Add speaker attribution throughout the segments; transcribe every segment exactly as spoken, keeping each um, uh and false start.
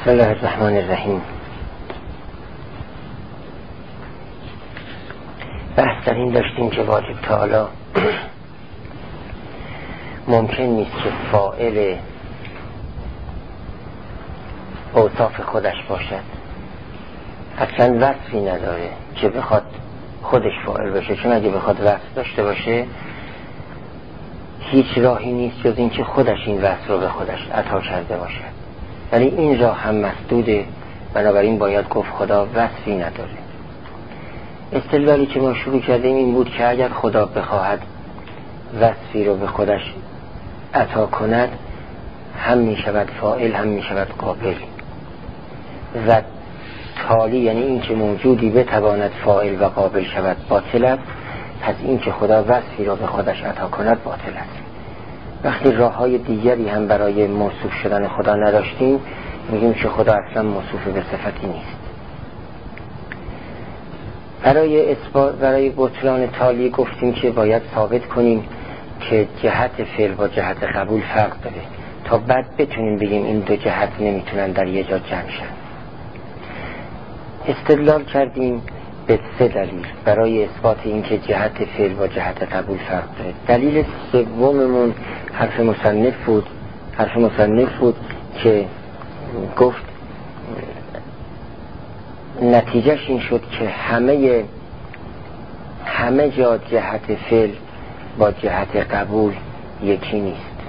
Speaker 1: بسم الله الرحمن الرحیم. بحث در این داشتیم که واجب تعالی ممکن نیست که فاعل اوصاف خودش باشد، اصلا وصفی نداره که بخواد خودش فاعل باشه، چون اگه بخواد وصف داشته باشه هیچ راهی نیست جز این که خودش این وصف رو به خودش عطا کرده باشد، ولی این راه هم مسدوده، بنابراین باید گفت خدا وصفی نداره. استدلالی که ما شروع کردیم این بود که اگر خدا بخواهد وصفی رو به خودش عطا کند هم می شود فاعل هم می شود قابل، و تالی یعنی این که موجودی بتواند فاعل و قابل شود باطل است، پس این که خدا وصفی را به خودش عطا کند باطل است. وقتی راه های دیگری هم برای موصوف شدن خدا نداشتیم میگیم که خدا اصلا موصوف به صفتی نیست. برای اثبات برای بطلان تالی گفتیم که باید ثابت کنیم که جهت فعل با جهت قبول فرق داره تا بعد بتونیم بگیم این دو جهت نمیتونن در یه جا جمع شن. استدلال کردیم به سه دلیل برای اثبات این که جهت فعل با جهت قبول فرق داره. دلیل سوممون حرف مصنف بود حرف مصنف بود که گفت نتیجهش این شد که همه همه جا جهت فعل با جهت قبول یکی نیست،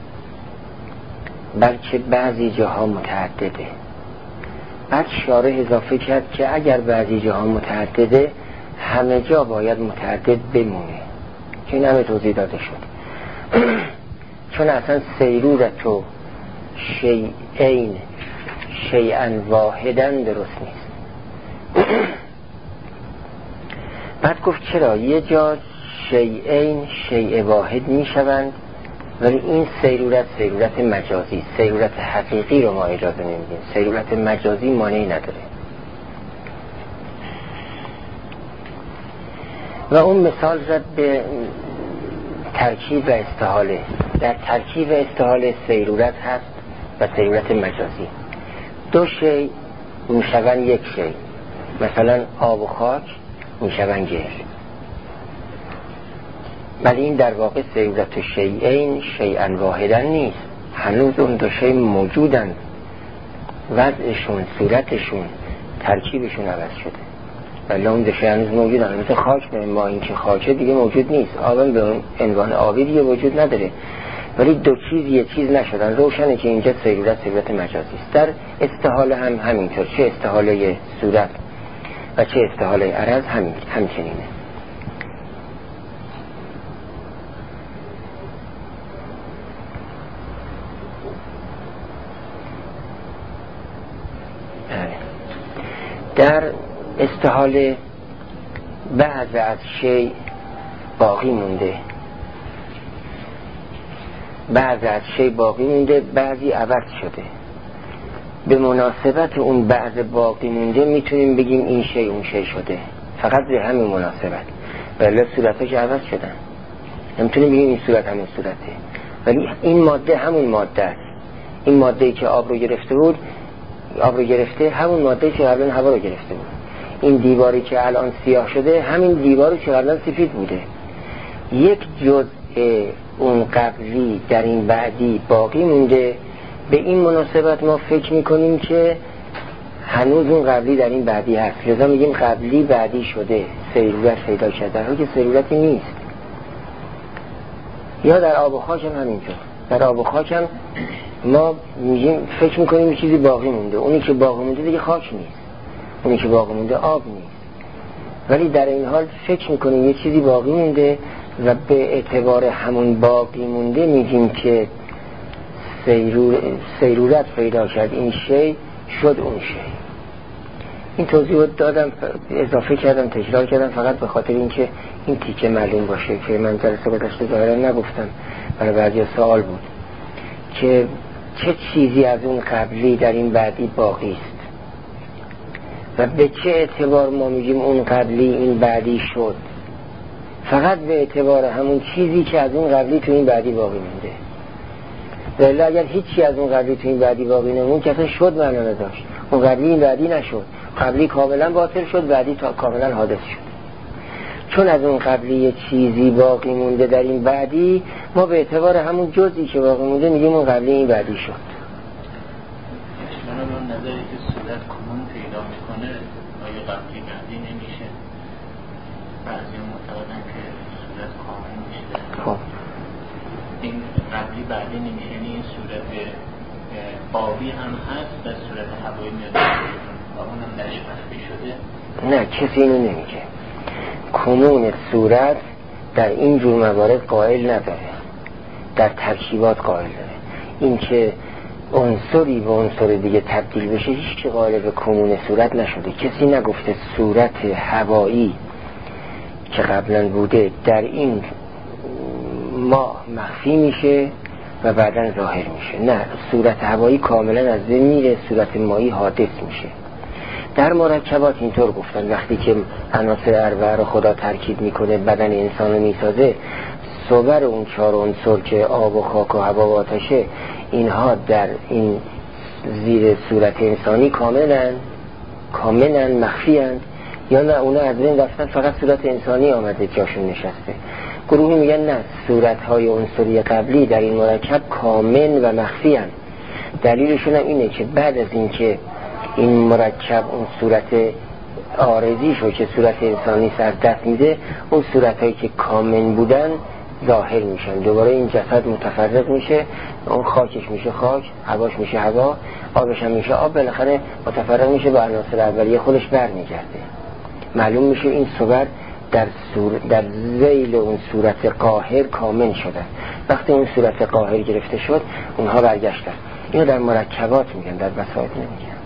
Speaker 1: بلکه بعضی جاها متعدده. بعد شارح اضافه کرد که اگر بعضی جاها متعدده همه جا باید متعدد بمونه که این همه توضیح داده شد. چون اصلا سیرورت و شیئین شیئن واحدن درست نیست. بعد گفت چرا یه جا شیئین شیء واحد می شوند ولی این سیرورت سیرورت مجازی، سیرورت حقیقی رو ما اجازه نمیدیم، سیرورت مجازی مانعی نداره. و اون مثال زد به ترکیب و استحاله. در ترکیب و استحاله سیرورت هست و سیرورت مجازی. دو شی میشوند یک شی، مثلا آب و خاک میشوند گل، ولی این در واقع سیرورت شیئین شیئن واحدن نیست، هنوز اون دو شی موجودن، وضعشون صورتشون ترکیبشون عوض شده ولی اون دو شی هنوز موجودن. مثل خاک به ما این که خاکه دیگه موجود نیست، آبم به اون عنوان آبی دیگه وجود نداره، ولی دو چیز یه چیز نشدن. روشنه که اینجا سیرورت سیرورت مجازی است. در استحاله هم همینطور، چه استحاله صورت و چه استحاله عرض همین همچنینه. در استحاله بعض از شی باقی مونده، بعض از شی باقی مونده بعضی عوض شده. به مناسبت اون بعض باقی مونده میتونیم بگیم این شی اون شی شده، فقط به همین مناسبت، ولی صورتش عوض شدن. نمیتونیم بگیم این صورت همون صورته، ولی این ماده همون ماده است. این ماده‌ای که آب رو گرفته بود آب رو گرفته همون ماده‌ای که قبلا هوا رو گرفته بود. این دیواری که الان سیاه شده همین دیواری که قبلا سفید بوده. یک جزء اون قبلی در این بعدی باقی مونده، به این مناسبت ما فکر میکنیم که هنوز اون قبلی در این بعدی هست، لذا میگیم قبلی بعدی شده، سیرورت پیدا کرده، در حالی که سیرورتی نیست. یا در آب و خاک هم همینطور. در آب و خاک هم ما میگیم فکر میکنیم یه چیزی باقی مونده، اونی که باقی مونده دیگه خاک نیست، اونی که باقی مونده آب نیست، ولی در این حال فکر میکنیم یه چیزی باقی مونده و به اعتبار همون باقی مونده میگیم که سیرور... سیرورت پیدا کرد، این شی شد اون شی. این توضیحات دادم، اضافه کردم، تکرار کردم فقط به خاطر اینکه این تیکه معلوم باشه که من جلسه گذشته ظاهرا نگفتم، برای بعضی سوال بود که چه چیزی از اون قبلی در این بعدی باقی است و به چه اعتبار ما میگیم اون قبلی این بعدی شد. فقط به اعتبار همون چیزی که از اون قبلی تو این بعدی باقی مونده. ولی اگر هیچی از اون قبلی تو این بعدی باقی نمون که اصلا شد معنا نداشت. اون قبلی این بعدی نشد، قبلی کاملا باطل شد، بعدی تا کاملا حادث شد. چون از اون قبلی یه چیزی باقی مونده در این بعدی، ما به اعتبار همون جزئی که باقی مونده میگیم اون قبلی این بعدی شد.
Speaker 2: اشمالا اون نظری که صورت کمون پیدا میکنه آیا قبلی بعدی نمیشه؟ بعضی هم معتقدن که صورت کامل میشه.
Speaker 1: خب
Speaker 2: این قبلی بعدی نمیشه، یعنی این صورت بابی هم هست و صورت هوایی میاد و اونم درش مخفی شده؟
Speaker 1: نه، کسی اینو نمیگه. کنون صورت در این جور موارد قائل نداره، در ترکیبات قائل داره. این که عنصری به عنصر دیگه تبدیل بشه هیچ که قائل به کنون صورت نشده. کسی نگفته صورت هوایی که قبلا بوده در این ما مخفی میشه و بعداً ظاهر میشه. نه، صورت هوایی کاملا از بین میره، صورت مایی حادث میشه. در مرکبات اینطور گفتن وقتی که عناصر اربعه رو خدا ترکیب میکنه، بدن انسان رو میسازه، صور اون چهار عنصر که آب و خاک و هوا و آتشه، اینها در این زیر صورت انسانی کاملا کاملا مخفی هستند یا نه اونا از بین رفتن، فقط صورت انسانی آمده جاشون نشسته. گروهی میگن نه، صورت‌های عنصری قبلی در این مرکب کامل و مخفی هستند. دلیلشون هم اینه که بعد از اینکه این مرکب اون صورت عارضی شو که صورت انسانی سر دست میده، اون صورت‌هایی که کامل بودن ظاهر میشن، دوباره این جسد متفرق میشه، اون خاکش میشه خاک، هواش میشه هوا، آبش هم میشه آب، بالاخره متفرق میشه با عناصر اولیه خودش برمیگرده. معلوم میشه این صور در صور... در ذیل اون صورت قاهر کامل شده. وقتی اون صورت قاهر گرفته شد اونها برگشتن. اینو در مرکبات میگن، در بساط نمیگن.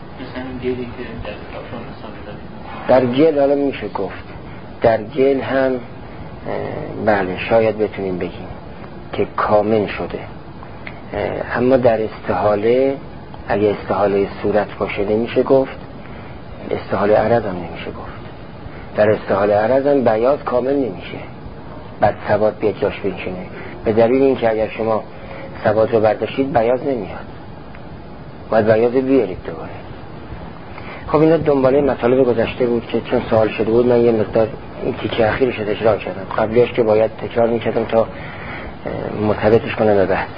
Speaker 1: در گل حالا میشه گفت، در گل هم بله شاید بتونیم بگیم که کامل شده، اما در استحاله اگه استحاله صورت باشه نمیشه گفت، استحاله عرض هم نمیشه گفت. در استحاله عرض هم بیاض کامل نمیشه، بعد سواد بیاد جاش بنشینه، به دلیل اینکه اگر شما سواد رو برداشتید بیاض نمیاد، باید بیاض بیارید دوباره. خب اینا دنباله مطالب گذشته بود که چون سوال شده بود من یه مقدار این تیکه اخیرش تکرار کردم، قبلیش که باید تکرار میکردم تا مرتبطش کنم به بحث.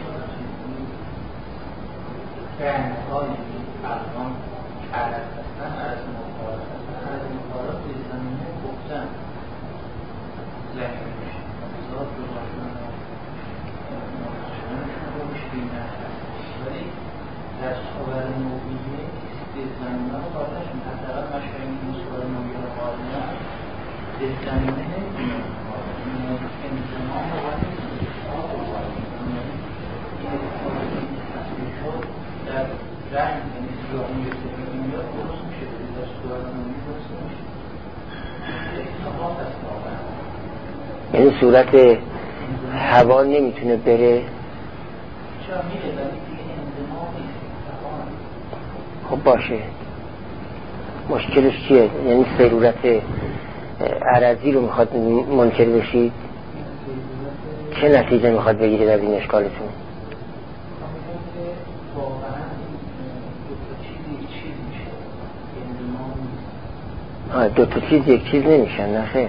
Speaker 1: یعنی صورت هوا نمیتونه بره. خب باشه، مشکلش چیه؟ یعنی ضرورت عرضی رو میخواد منکر بشی، چه نتیجه میخواد بگیرید از این اشکالتون؟ آه دو تا چیز یک چیز نمیشن، نه خیر.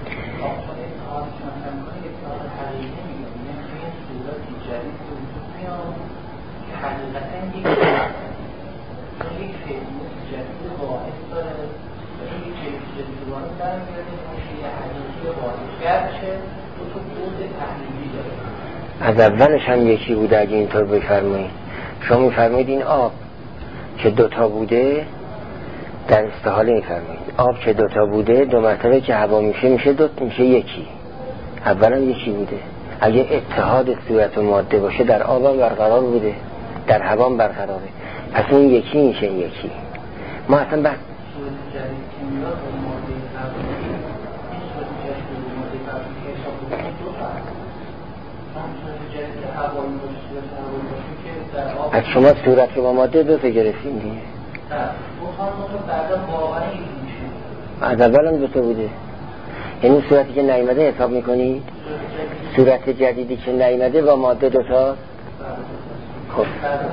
Speaker 1: از اولش هم یکی بوده اگه اینطور بفرمایید. شما میفرمایید این آب که دوتا بوده در استحاله میفرمایید آب که دوتا بوده دو مرتبه که هوا میشه میشه دو میشه یکی. اولا یکی بوده، اگه اتحاد صورت و ماده باشه در آب هم برقرار بوده، در هوا هم برقراره، پس اون یکی میشه یکی. ما اصلا بس از شما صورت رو با ماده دو تا گرفتیم دیگه. از اول هم دو تا بوده، یعنی صورتی که نیامده حساب میکنی؟ صورت جدیدی که نیامده با ماده دو تا خب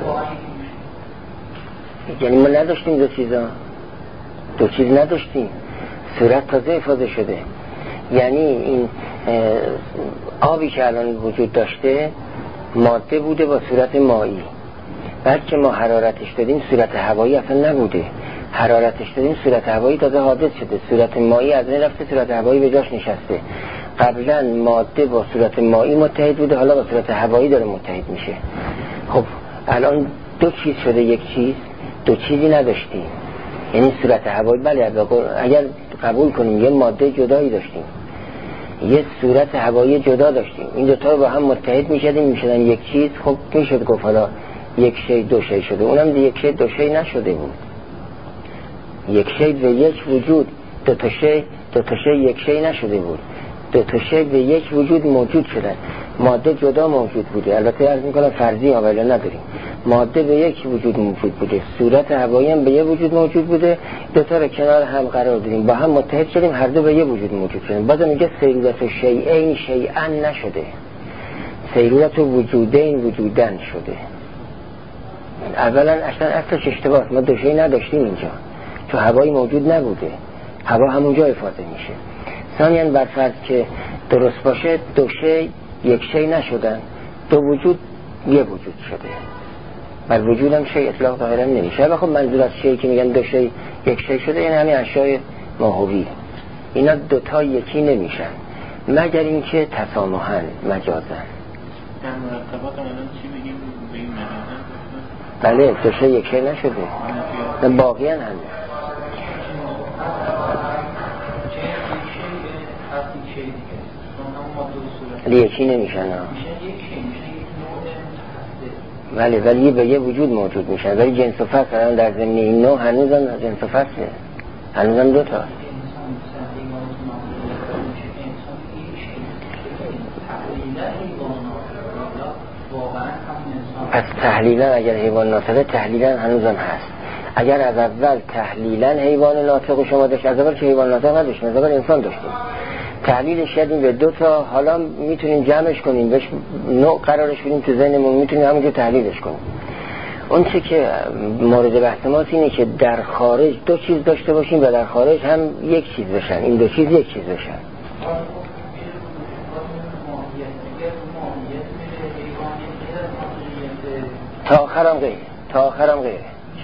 Speaker 1: یعنی ما نداشتیم دو چیزا، دو چیز نداشتیم، صورت تازه افاده شده. یعنی این آبی که الان وجود داشته ماده بوده با صورت مایی، بعد که ما حرارتش دادیم صورت هوایی اصلا نبوده، حرارتش دادیم صورت هوایی تازه حادث شده، صورت مایی از این رفته صورت هوایی به جاش نشسته. قبلا ماده با صورت مایی متحد بوده، حالا با صورت هوایی داره متحد میشه. خب الان دو چیز شده یک چیز، دو چیزی نداشتیم. یعنی صورت هوایی بله اگر قبول کنیم یه ماده جدایی داشتیم، یه صورت هوایی جدا داشتیم، این دوتا رو با هم متحد میشدیم میشدن یک چیز. خب میشد گفت حالا یک شی دو شی شده، اونم یک شی دو شی نشده بود. یک شی به یک وجود، دو تا شی دو تا شی یک شی نشده بود، دو تا شی به یک وجود موجود شدن. ماده جدا موجود بوده، البته عرض میکنم فرضی ها ولی نداریم، ماده به یک وجود موجود بوده، صورت هوایی هم به یک وجود موجود بوده، دو تا رو کنار هم قرار دادیم با هم متحد شدیم، هر دو به یک وجود موجود شدیم. بازم میگه سیرورت شیئین شیئا نشده، سیرورت وجودین وجودن شده. اولا اصلا اصلش اشتباه، ما دو شی نداشتیم اینجا، تو هوایی موجود نبوده، هوا همونجا افاضه میشه. ثانیاً بر فرض که درست باشه دو شی یک شی نشدن، دو وجود یه وجود شده، بر وجود هم شی اطلاق ظاهرا نمیشه. و خب منظور از شی که میگن دو شی یک شی شده یعنی همین اشیاء ماهوی، اینا دوتا یکی نمیشن مگر اینکه تسامحن مجازن.
Speaker 2: در مرتبات الان چی بگیم به این مجازن؟
Speaker 1: بله دو شی یک شی نشده، نه باقی هم همین یکی نمیشن ها. ولی ولی به یه وجود موجود میشن، ولی جنس و فصل الان در ضمن این نوع هنوز هم جنس و فصله، هنوز هم دو تا. پس تحلیلا اگر حیوان ناطقه تحلیلا هنوز هم هست. اگر از اول تحلیلا حیوان ناطق شما داشت، از اول که حیوان ناطق نداشتیم، از اول انسان داشتیم، تحلیلش کردیم به دو تا، حالا میتونیم جمعش کنیم بهش نوع قرارش بدیم تو ذهنمون، میتونیم همونجا تحلیلش کنیم. اون چه که مورد بحث ما اینه که در خارج دو چیز داشته باشیم و در خارج هم یک چیز بشن، این دو چیز یک چیز بشن. تا آخرم غیر، تا آخرم غیر.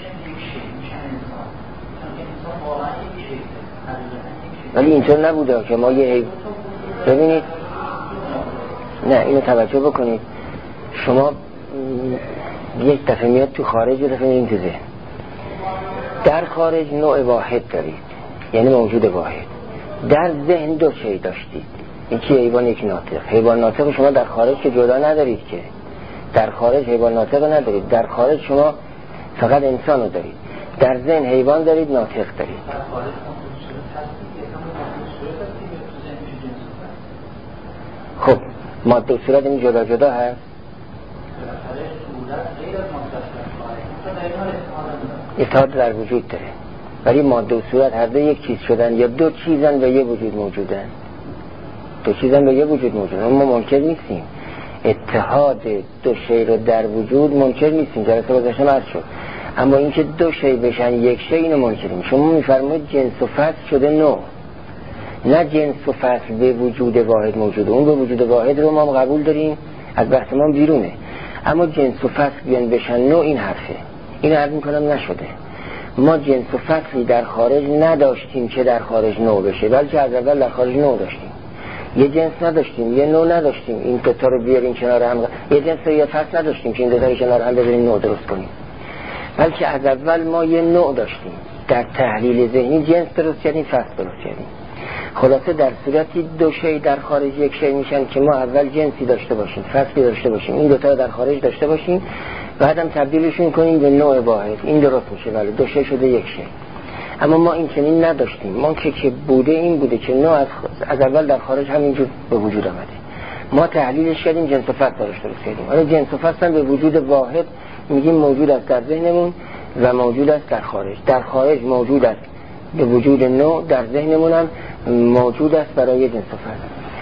Speaker 1: ولی اینطور نبوده که ما یه حیوان، ببینید نه اینو توجه بکنید، شما یک دفعه میاد تو خارج و دفعه میاد تو ذهن. در خارج نوع واحد دارید یعنی موجود واحد، در ذهن دو شی داشتید، یکی حیوان یکی ناطق. حیوان ناطق شما در خارج که جدا ندارید، که در خارج حیوان ناطق ندارید، در خارج شما فقط انسان رو دارید، در ذهن حیوان دارید ناطق دارید. خب ماده و صورت این جدا جدا هست، اتحاد در وجود داره، ولی ماده و صورت هر دو یک چیز شدن یا دو چیزن و یه وجود موجودن، دو چیزن و یه وجود موجودن. ما منکر نیستیم اتحاد دو شی رو در وجود منکر نیستیم، جلسه گذشته عرض شد، اما اینکه دو شی بشن یک شی اینو منکریم. شما میفرمایید جنس و فصل شده نوع، نه جنس و فصل به وجود واحد موجوده، اون به وجود واحد رو ما قبول داریم، از بحث ما بیرونه، اما جنس و فصل بیان بشن نوع این حرفه، این عرض میکنم نشده. ما جنس و فصلی در خارج نداشتیم که در خارج نوع بشه، بلکه از اول در خارج نوع داشتیم. یه جنس نداشتیم، یه نوع نداشتیم، این دوتا رو بیاریم کنار هم. یه جنس و یه فصل نداشتیم که این دوتا رو کنار هم بذاریم نوع درست کنیم، بلکه از اول ما یه نوع داشتیم. در تحلیل ذهنی جنس درست کردیم، فصل درست کردیم. خلاصه در صورتی دو شی در خارج یک شی میشن که ما اول جنسی داشته باشیم، فصلی داشته باشیم، این دوتا در خارج داشته باشیم، بعدم تبدیلشون کنیم به نوع واحد، این درست میشه، ولی دو شی شده یک شی. اما ما این چنین نداشتیم، ما که که بوده این بوده که نوع از, از اول در خارج همینجور به وجود آمده، ما تحلیلش کردیم جنس و فصل درست کردیم. حالا جنس و فصل به وجود واحد میگیم موجود است در ذهنمون و موجود است در خارج. در خارج موجود است به وجود نوع، در ذهنمون هم موجود است برای جنس و فصل.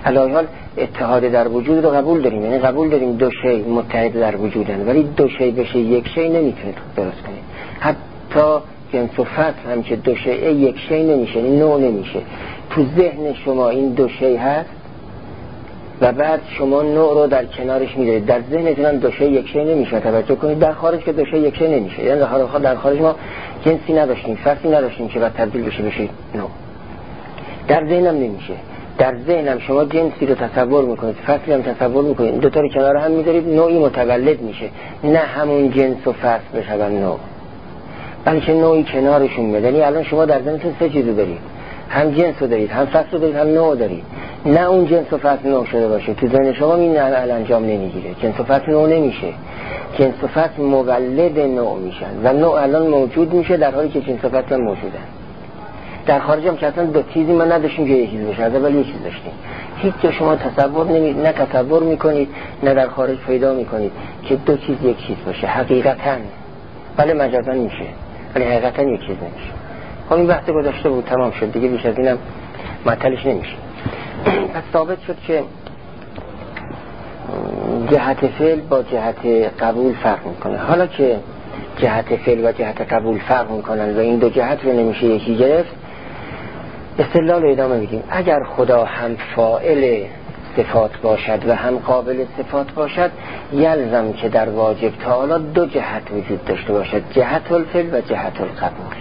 Speaker 1: علاوه حال اتحاد در وجود رو قبول داریم، یعنی قبول داریم دو شی متحد در وجودن، ولی دو شی بشه یک شی نمیتونه درست کنه. حتی جنس و فصل هم که دو شی یک شی نمیشه، یعنی نوع نمیشه. تو ذهن شما این دو شی هست و بعد شما نوع رو در کنارش میذارید، در ذهنتون هم دو شی یک شی نمیشه. توجه کنید در خارج که دو شی یک شی نمیشه، یعنی در خارج ما جنسی نداشتیم، فصلی نداشتیم که بعد تبدیل بشه بشه نوع. در ذهنم نمیشه. در ذهنم شما جنسی رو تصور میکنید، فصلی هم تصور میکنید، دو تا رو کنار هم میذارید، نوعی متولد میشه. نه همون جنس و فصل بشن نوع، بلکه نوعی کنارشون میاد. یعنی الان شما در ذهنتون سه چیزو دارید، هم جنس رو دارید، هم فصل رو دارید، هم نوع دارید. نه اون جنس و فصل نوع شده باشه، تو ذهن شما این عمل انجام نمیگیره. جنس و فصل نوع نمیشه، جنس و فصل مولد نوع میشن و نوع الان موجود میشه در حالی که جنس و فصل هم موجودن. در خارج هم که اصلا دو چیزی ما نداشتیم که یک چیز بشه، ولی یک چیز داشتیم. هیچ جا شما تصور نمی نه تصور میکنید نه در خارج پیدا میکنید که دو چیز یک چیز باشه حقیقتا. بله مجازا میشه ولی حقیقتا یک چیز نمیشه. خب این بحث گذاشته بود، تمام شد دیگه، بیش از اینم معطلش نمیشه. پس ثابت شد که جهت فعل با جهت قبول فرق میکنه. حالا که جهت فعل و جهت قبول فرق میکنن و این دو جهت رو نمیشه یکی گرفت، استدلال ادامه میدیم. اگر خدا هم فاعل صفات باشد و هم قابل صفات باشد، یلزم که در واجب تعالی دو جهت وجود داشته باشد، جهت الفعل و جهت القبول.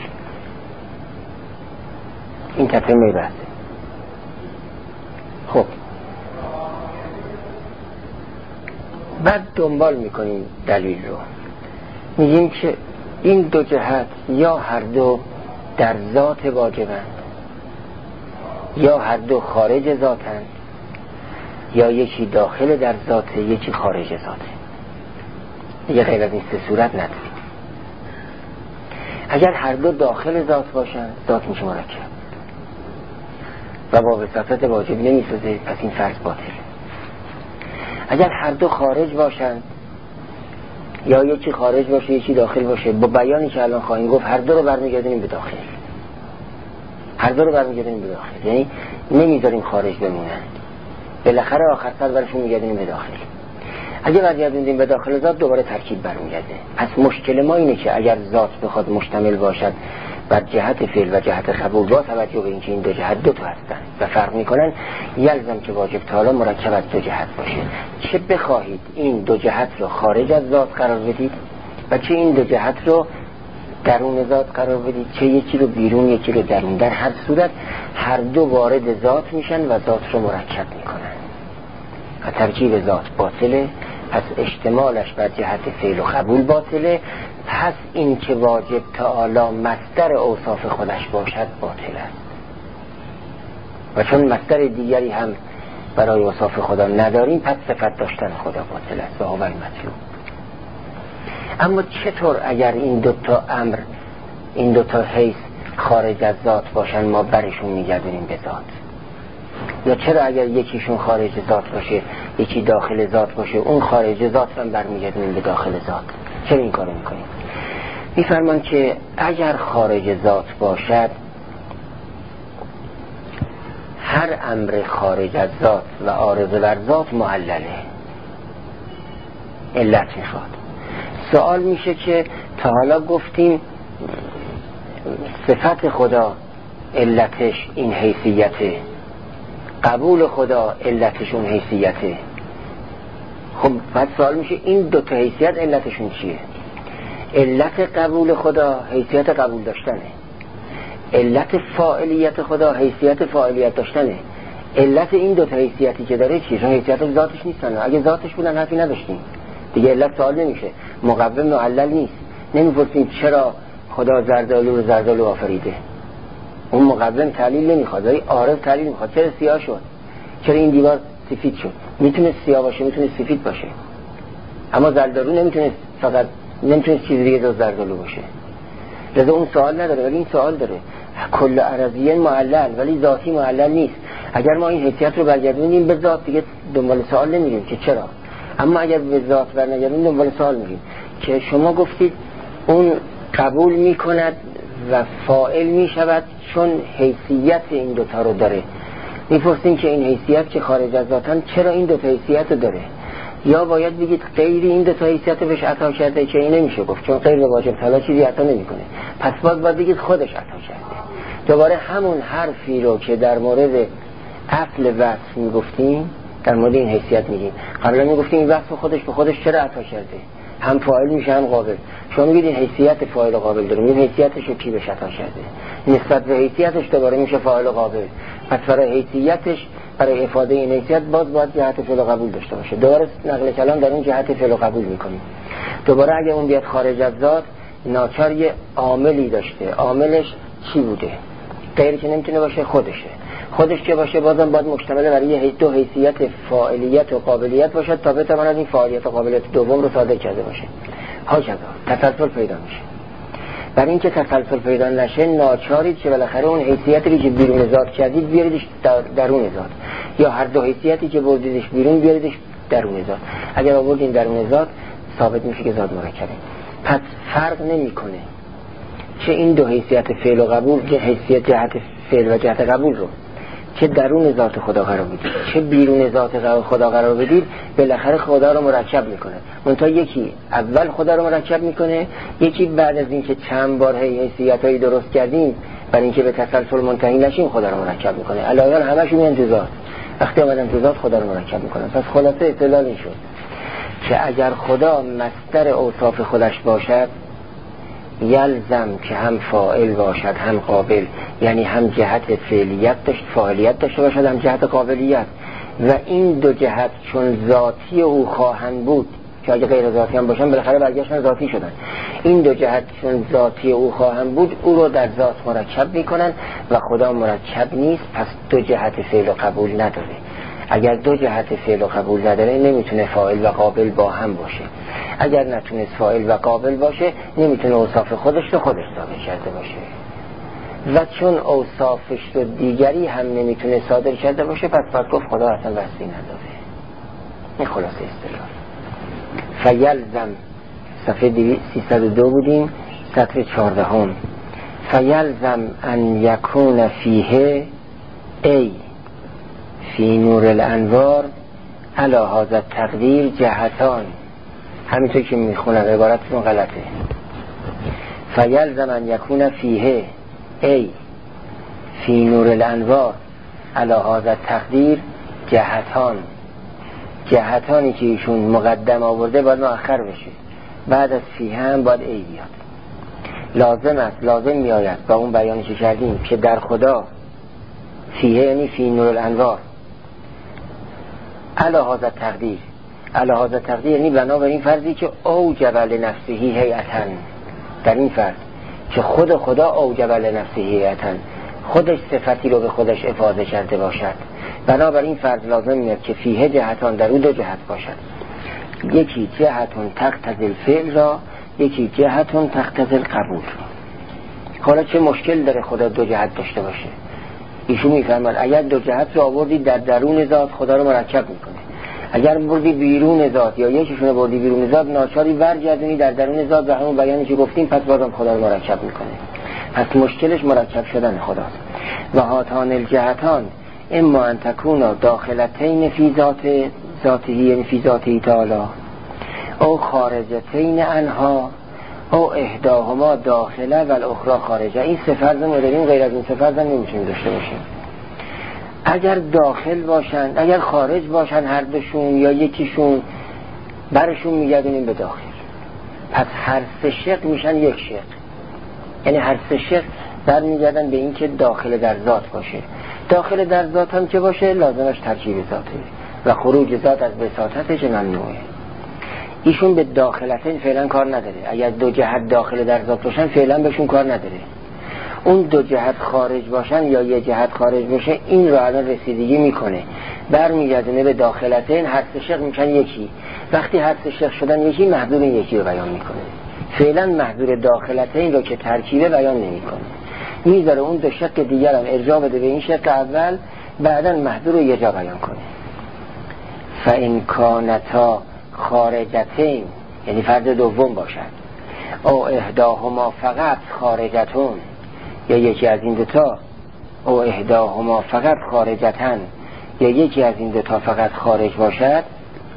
Speaker 1: این تفهیم بحثه. خب بعد دنبال میکنیم دلیل رو، میگیم که این دو جهت یا هر دو در ذات واجبند یا هر دو خارج ذاتند یا یکی داخل در ذاته یکی خارج ذاته. یه غیر از این سه صورت ندارید. اگر هر دو داخل ذات باشن ذات میشه مرکب و با وساطت واجب نمیسازه، پس این فرض باطله. اگر هر دو خارج باشن یا یکی خارج باشه یکی داخل باشه، با بیانی که الان خواهیم گفت هر دو رو برمیگردونیم به داخل، هر دو رو برمیگردونیم به داخل، یعنی نمیذاریم خارج بمونن، بالاخره آخر سر برشون میگردونیم به داخل. اگه برگردونیم به داخل ذات دوباره ترکیب برمیگرده. پس مشکل ما اینه که اگر ذات بخواد مشتمل باشد بر جهت فعل و جهت قبول با توجه به اینکه این دو جهت دو تا هستن و فرق میکنن، یلزم که واجب تعالی مرکب از دو جهت باشه. چه بخواهید این دو جهت رو خارج از ذات قرار بدید و چه این دو جهت رو درون ذات قرار بدید، چه یکی رو بیرون یکی رو درون، در هر صورت هر دو وارد ذات میشن و ذات رو مرکب میکنن و ترکیب ذات باطله. پس اشتمالش بر جهت فعل و قبول باطله. پس این که واجب تعالی مصدر اوصاف خودش باشد باطل است و چون مصدر دیگری هم برای اوصاف خدا نداریم، پس صفت داشتن خدا باطل است و اول مطلوب. اما چطور اگر این دوتا امر، این دوتا حیث خارج از ذات باشن ما برشون میگردونیم به ذات؟ یا چرا اگر یکیشون خارج ذات باشه یکی داخل ذات باشه اون خارج ذات هم برمیگردونیم به داخل ذات؟ چرا این کارو میکنیم؟ میفرمان که اگر خارج ذات باشد هر امر خارج از ذات و عارض بر ذات معلله، علت میخواد. سوال میشه که تا حالا گفتیم صفت خدا علتش این حیثیته، قبول خدا علتش اون حیثیته. خب بعد سوال میشه این دو تا حیثیت علتشون چیه؟ علت قبول خدا حیثیت قبول داشتنه، علت فاعلیت خدا حیثیت فاعلیت داشتنه. علت این دو تا حیثیتی که داره چیه؟ حیثیت ذاتش نیستن. اگه ذاتش بودن حرفی نداشتیم دیگه، علت سوال نمیشه، مقوم معلل نیست. نمیپرسیم چرا خدا زردالو رو زردالو آفریده، اون مقوم تعلیل نمیخواد، ولی عارض تعلیل میخواد. چرا سیاه شد؟ چرا این دیوار سفید شد؟ میتونه سیاه باشه میتونه سفید باشه، اما زردالو نمیتونه، فقط نمیتونه چیز دیگه جز زردالو باشه. لذا اون سوال نداره ولی این سوال داره. کل عرضیه معلل ولی ذاتی معلل نیست. اگر ما این حیثیت رو برگردونیم به ذات دیگه دنبال سوال نمیریم که چرا، اما اگر به ذات برنگردونیم دنبال سوال میریم که شما گفتید اون قبول میکند و فاعل میشود چون حیثیت این دوتا رو داره. میپرسیم که این حیثیت که خارج از ذاتن چرا این دو تا حیثیت رو داره؟ یا باید بگید غیر این دو تا حیثیت رو بهش عطا کرده که این نمیشه گفت، چون غیر واجب طلا چیزی عطا نمیکنه، پس باید باید بگید خودش عطا کرده. دوباره همون حرفی رو که در مورد اصل وصف میگفتیم در مورد این حیثیت میگیم. قبلا میگفتیم این وصف خودش به خودش چرا عطا کرده، هم فاعل میشه هم قابل. شما میگید این حیثیت فاعل و قابل داره، این حیثیتش رو کی بهش عطا کرده؟ نسبت به حیثیتش دوباره میشه فاعل و قابل. پس برای حیثیتش، برای افاده این حیثیت باز باید جهت فعل و قبول داشته باشه. دوباره نقل کلام در اون جهت فعل و قبول میکنیم. دوباره اگه اون بیاد خارج از ذات، ناچار یه عاملی داشته. عاملش چی بوده؟ غیر که نمیتونه باشه، خودشه. خودش که باشه بازم باید مشتمل برای دو حیثیت فاعلیت و قابلیت باشد تا بتواند این فاعلیت و قابلیت دوم رو صادر کرده باشه. هاکذا تسلسل پیدا میشه. برای اینکه تسلسل پیدا نشه ناچارید که بالاخره اون حیثیتی که بیرون ذات کردید بیاریدش در درون ذات، یا هر دو حیثیتی که بردیدش بیرون بیاریدش درون ذات. اگر آوردین درون ذات ثابت میشه که ذات مرکبه. پس فرق نمیکنه چه این دو حیثیت فعل و قبول، که حیثیت جهت فعل و جهت قبول رو چه درون ذات خدا قرار بدید چه بیرون ذات خدا قرار بدید، بالاخره خدا رو مرکب میکنه. منتها یکی اول خدا رو مرکب میکنه، یکی بعد از اینکه چند بار حیثیتایی درست کردیم برای اینکه به تسلسل منتهی نشیم خدا رو مرکب میکنه. علاوه بر همشون انتزاع، وقتی اومد انتزاع خدا رو مرکب میکنه. پس خلاصه استدلال این شد که اگر خدا مصدر اوصاف خودش باشد یلزم که هم فاعل باشد هم قابل، یعنی هم جهت فعلیت داشت فاعلیت داشته باشد هم جهت قابلیت، و این دو جهت چون ذاتی او خواهند بود، که اگه غیر ذاتی هم باشن بالاخره برگشتن ذاتی شدن، این دو جهت چون ذاتی او خواهند بود او رو در ذات مرکب میکنن و خدا مرکب نیست، پس دو جهت فعل و قبول نداره. اگر دو جهت فعل و قبول نداره نمیتونه فاعل و قابل با هم باشه. اگر نتونست فاعل و قابل باشه نمیتونه اوصاف خودش رو خودش صادر کرده باشه، و چون اوصافش رو دیگری هم نمیتونه صادر کرده باشه پس باید گفت خدا اصلا وصفی نداره. این خلاصه اصطلاح. فیلزم صفحه سیصد و دو بودیم، سطر چهاردهم. فیلزم ان یکون فیه ای فی نور الانوار علی هذا التقدیر جهتان. همینطور که میخونم عبارتتون غلطه. فیلزم ان یکون فیه ای فی نور الانوار علی هذا التقدیر جهتان. جهتانی که ایشون مقدم آورده باید مؤخر بشه، بعد از فیه هم باید ای بیاد. لازم است، لازم میآید با اون بیانی که کردیم که در خدا فیه یعنی فی نور الانوار علی هذا التقدیر. علی هذا التقدیر یعنی بنابر این فرضی که اوجب لنفسه هیئتن، در این فرض که خود خدا اوجب لنفسه هیئتن، خودش صفتی رو به خودش افاضه کرده باشد. بنابر این فرض لازم میاد که فیه جهتان، در او دو جهت باشد، یکی جهتون تقتضی الفعل را، یکی جهتون تقتضی القبول را. حالا چه مشکل داره خدا دو جهت داشته باشه؟ ایشون میفرماد اگر دو جهت رو آوردی در درون ذات خدا رو مرکب میکنه، اگر بردی بیرون ذات یا یکیشون بردی بیرون ذات ناچاری برگردونی در درون ذات و همون بیانی که گفتیم، پس بازم خدا رو مرکب میکنه. پس مشکلش مرکب شدن خداست. و هاتان الجهتان اما ان تکونا داخلتین فی ذات ذاته یعنی فی ذاته تعالی او خارجتین عنها او احداهما داخله و الاخرى خارجه. این سه فرض ما داریم، غیر از این سه فرض هم نمیتونیم داشته باشیم. اگر داخل باشن اگر خارج باشن هر دوشون یا یکیشون، برشون میگردونیم به داخل. پس هر سه شق میشن یک شق، یعنی هر سه شق برمیگردن به این که داخل در ذات باشه. داخل در ذات هم که باشه لازمش ترکیب ذاته و خروج ذات از بساطتش ممنوعه. ایشون به داخلتین فعلا کار نداره. اگر دو جهت داخل در ذات باشن فعلا بهشون کار نداره. اون دو جهت خارج باشن یا یه جهت خارج باشه این رو الان رسیدگی میکنه، برمیگردونه به داخلتین، هر سه شق میشن یکی. وقتی هر سه شق شدن یکی، محضور این یکی رو بیان میکنه. فعلا محضور داخلتین رو که ترکیبه بیان نمیکنه، میذاره اون دو شق دیگر هم ارجاع بده به این شق اول، بعدا محضور رو یه جا بیان کنه. فإن کانتا خارجتین یعنی فرد دوم باشد، او احداهما فقط خارجتون یا یکی از این دوتا او احداهما فقط خارجتن یا یکی از این دو تا فقط خارج باشد،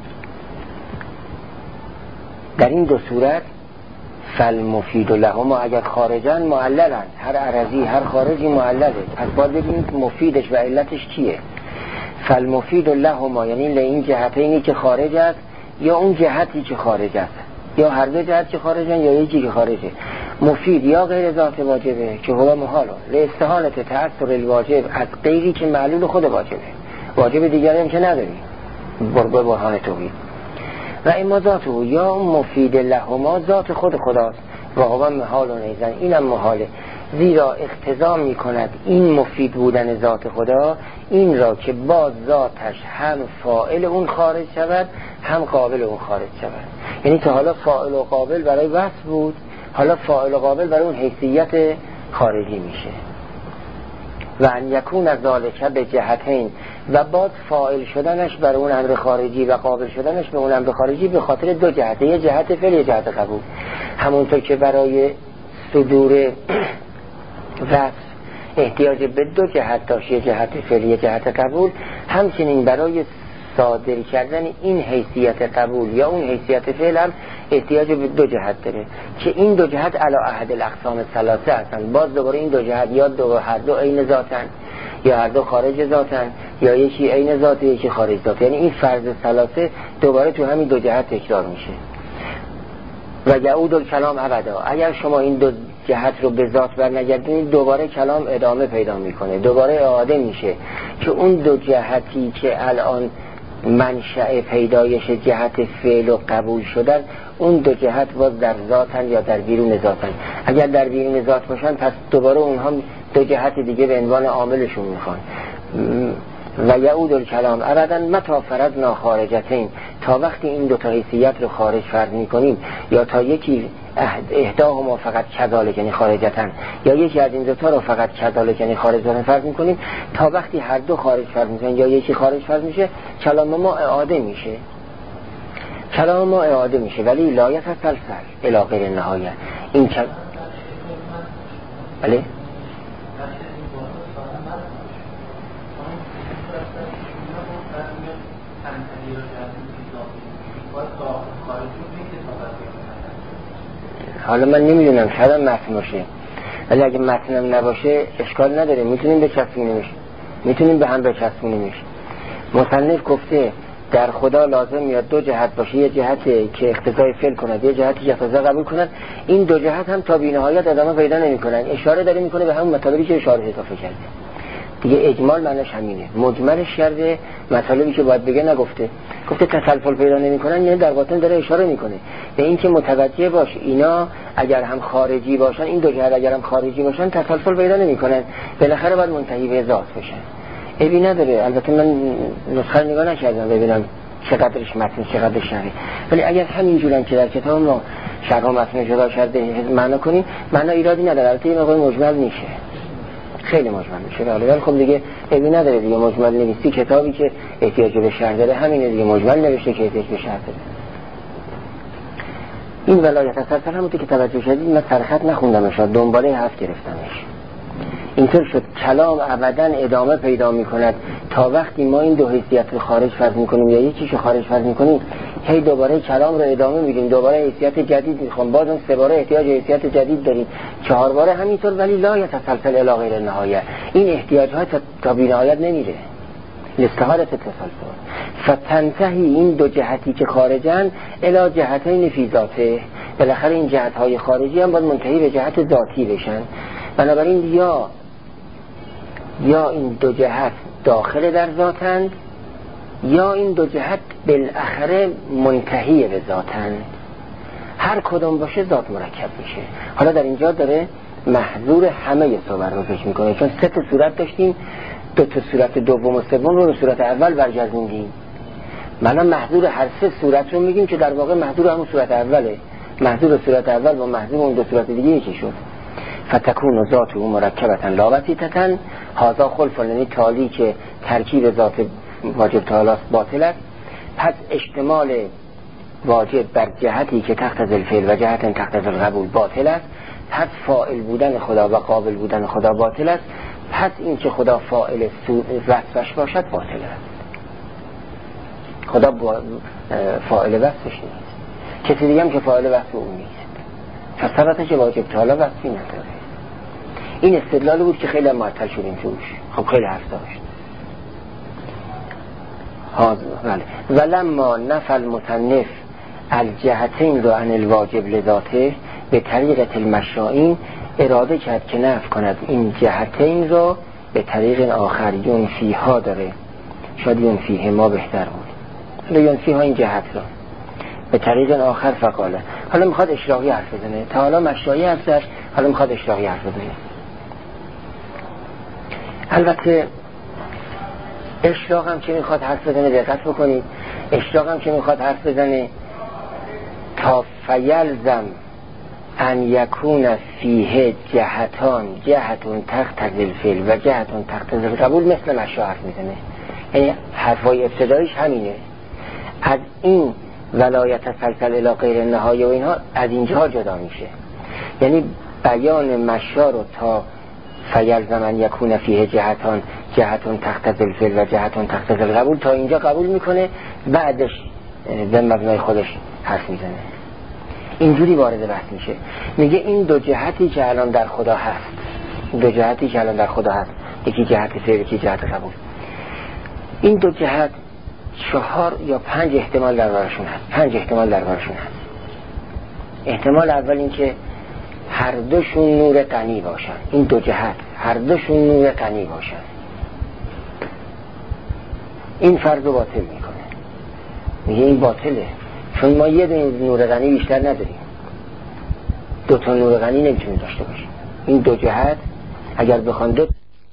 Speaker 1: در این دو صورت فالمفید لهما، اگر خارجن معللن، هر عرضی هر خارجی معلله، پس باید ببینیم مفیدش و علتش کیه. فالمفید لهما یعنی لین جهتینی که خارج است یا اون جهتی که خارج است، یا هر دو جهت که خارجن یا یکی که خارجه. مفید یا غیر ذات واجبه که هو محاله لاستحالت تأثر الواجب از غیری که معلول خود واجبه، واجب دیگری هم که نداری بربه برهان توحید. و اما ذاته یا مفید لهما ذات خود خداست و هو محال و نیزن، اینم محاله، زیرا اقتضا می کند این مفید بودن ذات خدا این را که با ذاتش هم فاعل اون خارج شود هم قابل اون خارج شود. یعنی که حالا فاعل و قابل برای وصف بود، حالا فاعل و قابل برای اون حیثیت خارجی میشه. و ان یکون از ذالک به جهتین، و بعد فاعل شدنش برای اون امر خارجی و قابل شدنش به اون امر خارجی به خاطر دو جهته، یه جهت فعل یه جهت قبول. همونطور که برای صدور وصف احتیاج به دو جهت داشت، یه جهت فعل یه جهت قبول، همچنین برای صادر کردن این حیثیت قبول یا اون حیثیت فعل هم احتیاج به دو جهت داره که این دو جهت علی احد الاقسام ثلاثه هستن. باز دوباره این دو جهت یا دو هر دو عین ذاتن یا هر دو خارج ذاتن یا یکی عین ذات یکی خارج ذات، یعنی این فرض ثلاثه دوباره تو همین دو جهت تکرار میشه. و یعود الکلام ابدا، اگر شما این دو جهت رو به ذات برنگردونید دوباره کلام ادامه پیدا میکنه، دوباره اعاده میشه که اون دو جهتی که الان منشأ پیدایش جهت فعل و قبول شدن اون دو جهت باز در ذاتن یا در بیرون ذاتن. اگر در بیرون ذات باشن پس دوباره اونها دو جهت دیگه به عنوان عاملشون میخوان. و یعود الکلام ابدا متی فرضنا خارجتین، تا وقتی این دو تا حیثیت رو خارج فرض میکنیم یا تا یکی احداهما فقط کذالک یعنی خارجتن یا یکی از این دو تا رو فقط کذالک یعنی خارجتن فرض میکنیم، تا وقتی هر دو خارج فرض میکنیم یا یکی خارج فرض میشه کلام ما اعاده میشه، کلام ما اعاده میشه ولی لا یتسلسل الی غیر نهایه. این کلام بله حالا من نمیدونم شاید متن باشه، ولی اگه متنم نباشه اشکال نداره، میتونیم بچسبونیمش، میتونیم به هم بچسبونیمش. مصنف گفته در خدا لازم میاد دو جهت باشه، یه جهتی که اقتضای فعل کند، یه جهتی که اقتضا قبول کند. این دو جهت هم تا بی‌نهایت ادامه پیدا نمی‌کنن، اشاره داره میکنه به همون مطالبی که اشاره اضافه کرده دیگه. اجمال معنیش همینه، مجملش کرده، مطالبی که باید بگه نگفته، گفته تسلسل پیدا نمی‌کنن، یعنی در باطن داره اشاره میکنه به این که متوجه باش اینا اگر هم خارجی باشن، این دو جهت اگر هم خارجی باشن تسلسل پیدا نمی‌کنن، بالاخره باید منتهی به ذات بشن. ابی نداره. البته من نسخه نگاه نکردم ببینم چقدرش متن چقدر شرحه، ولی اگر همین جورن که در کتاب ما شرح و متن جدا کرده معنا کنیم معنا ایرادی نداره. البته این مقام مجمل میشه، خیلی مجمل میشه، ولی خب دیگه ابی نداره دیگه، مجمل نویسی کتابی که احتیاج به شرح داره همینه دیگه، مجمل نوشته که احتیاج به شرح داره. این ولایت اصلا همونطور که توجه کردید من سرخط نخوندمش، دنباله حرف گرفتمش. اینطور شد کلام ابدا ادامه پیدا میکند تا وقتی ما این دو حیثیت رو خارج فرض میکنیم یا یکیشو خارج فرض میکنیم، هی دوباره کلام رو ادامه میدیم، دوباره حیثیت جدید میخوام، باز اون سه باره احتیاج حیثیت جدید داریم، چهار باره همینطور، ولی لا یتسلسل الی غیر نهایه. این احتیاج ها تا بی نهایت نمیره، لاستحالت تسلسل. فتنتهی این دو جهتی که خارجن الی جهتین فی ذاته، بالاخره این جهت های خارجی هم باید منتهی به جهت ذاتی بشن. بنابراین یا یا این دو جهت داخل در ذاتند یا این دو جهت بالاخره منتهی به ذاتند، هر کدوم باشه ذات مرکب میشه. حالا در اینجا داره محظور همه صور رو فکر میکنه، چون سه تا صورت داشتیم، دو تا صورت دوم و سوم رو به صورت اول برگردوندیم، معنا محظور هر سه صورت رو میگیم که در واقع محظور همون صورت اوله، محظور صورت اول با محظور اون دو صورت دیگه یکی شد. فتکون ذاته مرکبتا لا وسیطتا، هذا خلف، یعنی تالی که ترکیب ذات واجب تعالی باطل است، پس اشتمال واجب بر جهتی که تحت الفعل و جهت تحت القبول باطل است، پس فاعل بودن خدا و قابل بودن خدا باطل است، پس این که خدا فاعل وصفش باشد باطل است. خدا فاعل وصفش نیست، کسی دیگه هم که فاعل وصف اون نیست، پس ثبتش واجب تعالی وصفی نداره. این استدلال بود که خیلی معطل شدیم توش. خب خیلی حرف داشت. بله. ولما نفى المصنف الجهتین رو عن الواجب لذاته به طریقت المشائین، اراده کرد که نفی کند این جهتین رو به طریق آخر. ینفیها داره، شاید ینفیه ما بهتر بود، حالا ینفیها این جهت رو به طریق آخر فقاله. حالا میخواد اشراقی حرف بزنه، تا حالا مشایی حرف زد، حالا میخواد اشراقی حرف بزنه. البته اشراق هم که میخواد حرف بزنه دقت بکنید، اشراق هم که میخواد حرف بزنه تا فیلزم ان یکون فیه جهتان، جهتون تقتضی الفعل و جهتون تقتضی القبول، مثل مشا حرف میزنه. یعنی حرفای ابتدایش همینه، از این ولایت سلسل الی غیر نهایه و اینها از اینجا جدا میشه. یعنی بیان مشا رو تا فیلزم ان یکون فیه جهتان، جهتون تقتضی الفعل و جهتون تقتضی القبول، تا اینجا قبول میکنه، بعدش به مبنای خودش حرف میزنه. اینجوری وارد بحث میشه، میگه این دو جهتی که الان در خدا هست، دو جهتی که الان در خدا هست، یکی جهت فعل، یکی جهت قبول، این دو جهت چهار یا پنج احتمال در بارشون هست. پنج احتمال در بارشون هست. احتمال اول این که هر دوشون نور غنی باشن، این دو جهت هر دوشون نور غنی باشن، این فرض رو باطل میکنه. میگه این باطله، چون ما یه دونه نور غنی بیشتر نداریم، دو تا نور غنی نمیتونیم داشته باشیم. این دو جهت اگر بخوان دو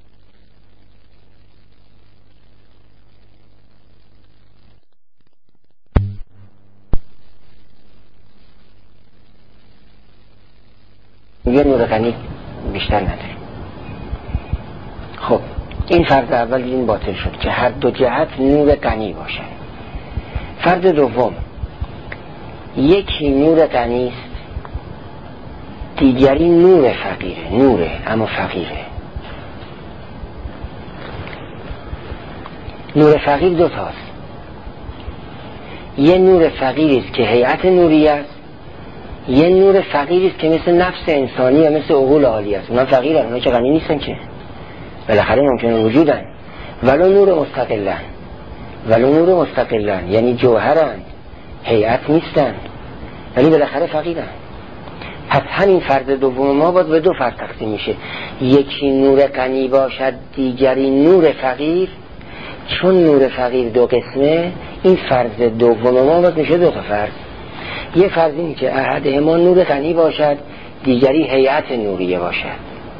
Speaker 1: یه نور غنی بیشتر نداریم. خب این فرض اول این باطل شد که هر دو جهت نور غنی باشن. فرض دوم، یکی نور غنی است، دیگری نور فقیره، نوره اما فقیره. نور فقیر دو تاست، یه نور فقیری است که هیئت نوری است، یه نور فقیری است که مثل نفس انسانی یا مثل عقول عالی است. اونا فقیرن، اونا که غنی نیستن که، بالاخره ممکنه وجودن، ولو نور مستقلن، ولو نور مستقلن یعنی جوهرن، هیئت نیستن، ولی بالاخره فقیرن. پس همین فرض دوم ما باید به دو فرض تقسیم میشه، یکی نور غنی باشد، دیگری نور فقیر. چون نور فقیر دو قسمه، این فرض دوم ما باید میشه دو تا فرض. یه فرض اینه که احدهما نور غنی باشد، دیگری هیئت نوریه باشد.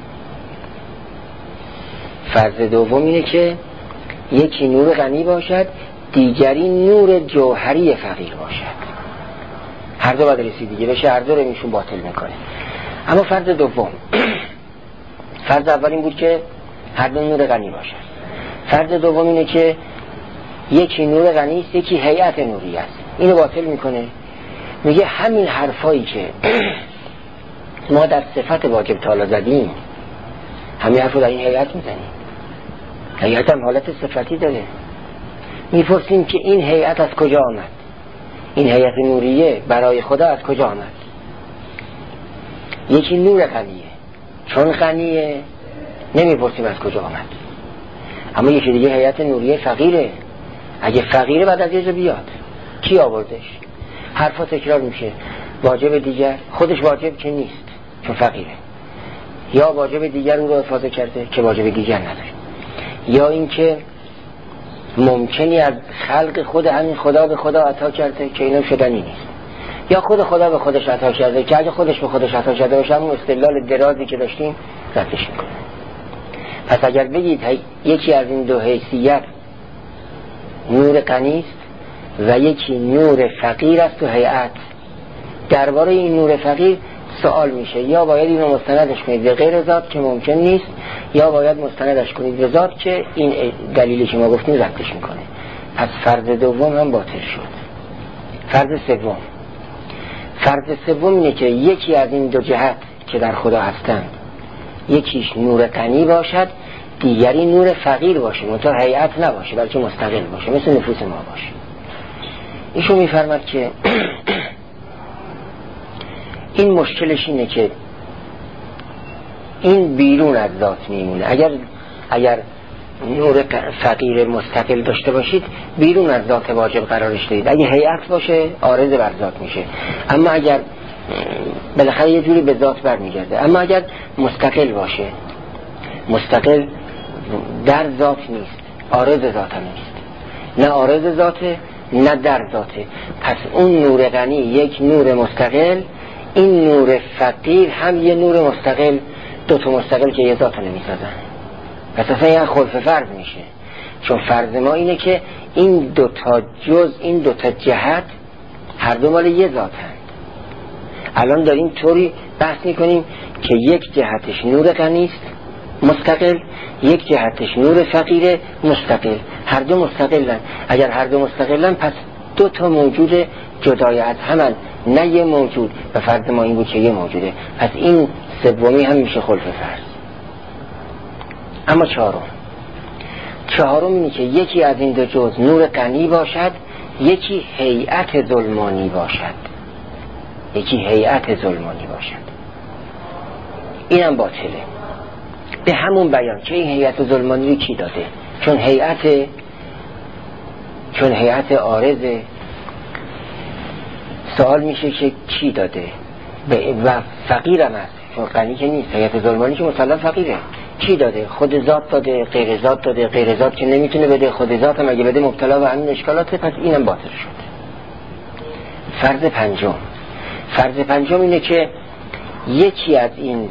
Speaker 1: فرض دوم اینه که یکی نور غنی باشد، دیگری نور جوهری فقیر باشد. هر دو باید رسید دیگه بشه، هر دو رو میشون باطل میکنه. اما فرض دوم، فرض اول این بود که هر دو نور غنی باشد. فرض دوم اینه که یکی نور غنی است، یکی هیئت نوری است. اینو باطل میکنه. میگه همین حرفایی که ما در صفت واجب تعالی زدیم، همین حرف رو در این هیئت میزنیم. هیئت هم حالت صفتی داره. میپرسیم که این هیئت از کجا آمد؟ این هیئت نوریه برای خدا از کجا آمد؟ یکی نور غنیه، چون غنیه نمیپرسیم از کجا آمد. اما یکی دیگه هیئت نوریه فقیره، اگه فقیره بعد از یه جا بیاد، کی آوردش؟ حرفا تکرار میشه. واجب دیگر، خودش واجب که نیست چون فقیره، یا واجب دیگر اون رو افاضه کرده که واجب دیگر نداره، یا اینکه ممکنی از خلق خود همین خدا به خدا عطا کرده که اینو شدنی نیست، یا خود خدا به خودش عطا کرده که اگه خودش به خودش عطا کرده باشه همون استدلال درازی که داشتیم ردش میکنه. پس اگر بگید یکی از این دو حیثیت نور غنی است و یکی نور فقیر است و هیئت، درباره این نور فقیر سوال میشه، یا باید اینو مستندش کنید به غیر ذات که ممکن نیست، یا باید مستندش کنید به ذات که این دلیلی که ما گفتیم ردش میکنه. پس فرض دوم هم باطل شد. فرض سوم، فرض سوم اینه که یکی از این دو جهت که در خدا هستند، یکیش نور غنی باشد، دیگری نور فقیر باشه، منتها هیئت نباشه بلکه مستقل باشه، مثل نفوس ما باشه. ایشون میفرماد که این مشکلش اینه که این بیرون از ذات میمونه. اگر اگر نور فقیر مستقل داشته باشید بیرون از ذات واجب قرارش دهید. اگه هیئت باشه عارض بر ذات میشه، اما اگر بالاخره یه جوری به ذات برمیگرده. اما اگر مستقل باشه، مستقل در ذات نیست، عارض ذات هم نیست، نه عارض ذاته نه در ذاته. پس اون نور غنی یک نور مستقل، این نور فقیر هم یه نور مستقل، دو تا مستقل که یه ذات نمیسازن. پس اصلا یه خلف فرض میشه، چون فرض ما اینه که این دو تا جز، این دو تا جهت هر دو مال یه ذات هست. الان داریم طوری بحث میکنیم که یک جهتش نور غنی است مستقل، یک جهتش نور فقیره مستقل، هر دو مستقلن. اگر هر دو مستقلن پس دو تا موجود جدای از همن، نه یه موجود. و فرض ما این بود که یه موجوده، پس این سومی هم میشه خلف فرض. اما چهارم چهارم اینه که یکی از این دو جز نور غنی باشد، یکی هیئت ظلمانی باشد، یکی هیئت ظلمانی باشد. اینم باطله به همون بیان که این هیئت ظلمانی رو کی داده؟ چون هیئت چون هیئت عارضه. سوال میشه که کی داده؟ و فقیرم هست، چون غنی که نیست. هیئت ظلمانی که مسلم فقیره. کی داده؟ خود ذات داده، غیر ذات داده. غیر ذات که نمیتونه بده، خود ذات هم اگه بده مبتلا به همین اشکالاته، پس اینم باطل شد. فرض پنجم فرض پنجم اینه که یکی از این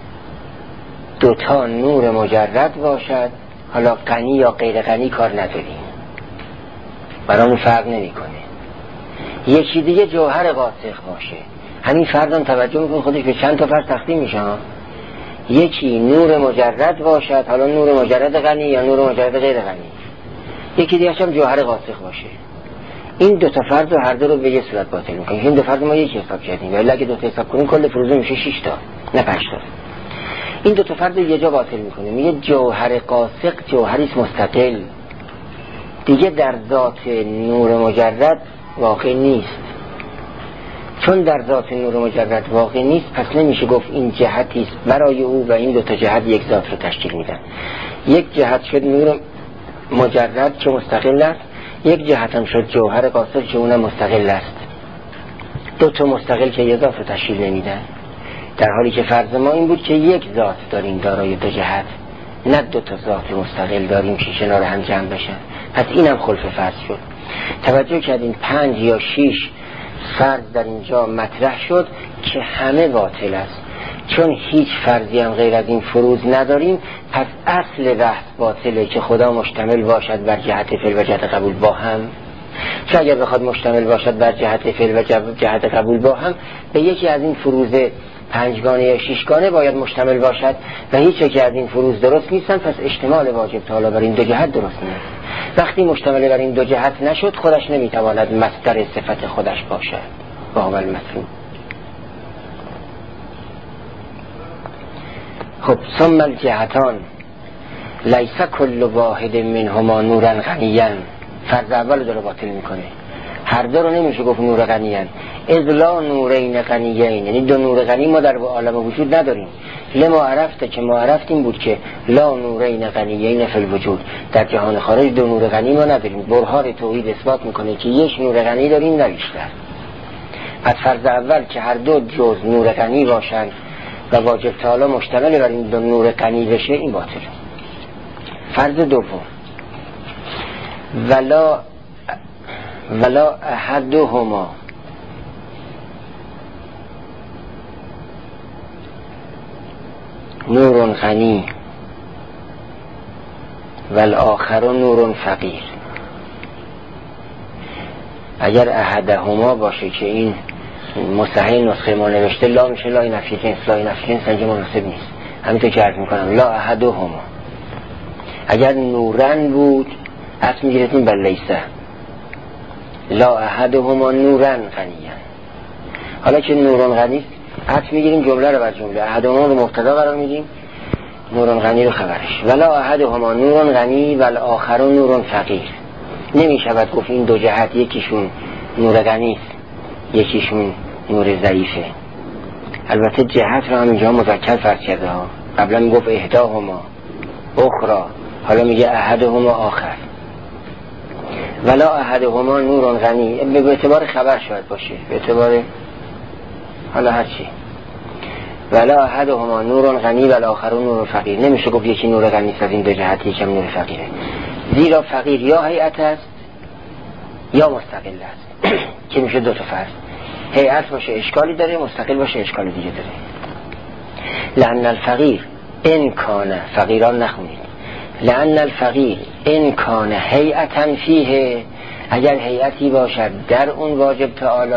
Speaker 1: دوتا نور مجرد باشد، حالا غنی یا غیر غنی کار نداریم، برامون فرق نمیکنه. یکی دیگه جوهر قاصق باشه، همین فرضم توجه میکنه خودش به چند تا فرض تقسیم میشه. یکی نور مجرد باشد، حالا نور مجرد غنی یا نور مجرد غیر غنی. یکی دیگه هم جوهر قاصق باشه. این دو تا فرض رو هر دو رو به یه صورت باطل میکنیم. این دو فرض ما یک حساب کردیم، ولی اگه دو تا حساب کنیم کل فروض میشه شش تا نه پنج تا. این دو تا فرض رو یه جا باطل میکنیم. میگه جوهر قاصق جوهری است مستقل، دیگه در ذات نور مجرد واقع نیست. چون در ذات نور مجرد واقع نیست، پس نمیشه گفت این جهتی است برای او و این دو تا جهت یک ذات رو تشکیل میدن. یک جهت شد نور مجرد که مستقل است، یک جهت هم شد جوهر قاصق که اونم مستقل است. دو تا مستقل که یک ذات رو تشکیل نمیدن، در حالی که فرض ما این بود که یک ذات داریم دارای دو جهت، نه دو تا ذات مستقل داریم که کنار هم جمع بشن. پس اینم خلف فرض شد. توجه کردین پنج یا شش فرض در اینجا مطرح شد که همه باطل است. چون هیچ فرضی هم غیر از این فروض نداریم، پس اصل بحث باطله که خدا مشتمل باشد بر جهت فعل و جهت قبول با هم. چون اگر بخواد مشتمل باشد بر جهت فعل و جهت قبول با هم، به یکی از این فروض پنجگانه یا ششگانه باید مشتمل باشد و هیچ یک از این فروض درست نیستن، پس اشتمال واجب تعالی بر این دو جهت درست نیست. وقتی مشتمل بر این دو جهت نشد، خودش نمیتواند مصدر صفت خودش باشد با اول مطلوب. خب ثم الجهتان لیس کل واحد منهما نورا غنیا. فرض اول داره باطل میکنه، هر دو رو نمیشه گفت نور غنیان. اذ لا نورین غنیین، یعنی دو نور غنی ما در عالم وجود نداریم. لما عرفته که ما عرفتیم بود که لا نورین غنیین فی الوجود، در جهان خارج دو نور غنی ما نداریم. برهان توحید اثبات میکنه که یک نور غنی داریم نه بیشتر. پس فرض اول که هر دو جز نور غنی باشن و واجب تعالی مشتمل بر این دو نور غنی بشه، این باطل. فرض دوم ولا ولا احدهما نور غنی والآخر نور فقیر. اگر احدهما باشه که این مصحح نسخه ما نوشته لا میشه لا نفی جنس، لا نفی جنس اینجا مناسب نیست، همینطور که عرض میکنم لا احدهما. اگر نورن بود اسم میگیرتیم بر لیسه، لا احدهما نورن غنیان. حالا که نورن غنی است اسم میگیریم جمله رو بر جمله، احدهما رو مبتدا قرار میدیم، نور غنی رو خبرش، ولا احدهما نور غنی و الاخر نور فقیر. نمی شود گفت این دو جهت یکیشون نور غنی است یکیشون نور ضعیفه. البته جهت رو هم اینجا مذکر فرض کرده ها، قبلا میگفت احداهما اخرى، حالا میگه احدهما آخر. ولا احدهما نور غنی به اعتبار خبر شاید باشه، به اعتبار حالا هرچی. ولا احدهما نور غنی و الاخر نور فقیر. نمیشه گفت یکی نور غنی است از این دو جهت، یکم نور فقیره، زیرا فقیر یا هیئت است یا مستقل است که میشه دو تا فرض. هیئت باشه اشکالی داره، مستقل باشه اشکالی دیگه داره. لأن الفقیر ان کان، فقیران نخونید، لأن الفقیر ان کان هیئتا فیه، اگر هیئتی باشد در اون واجب تعالی،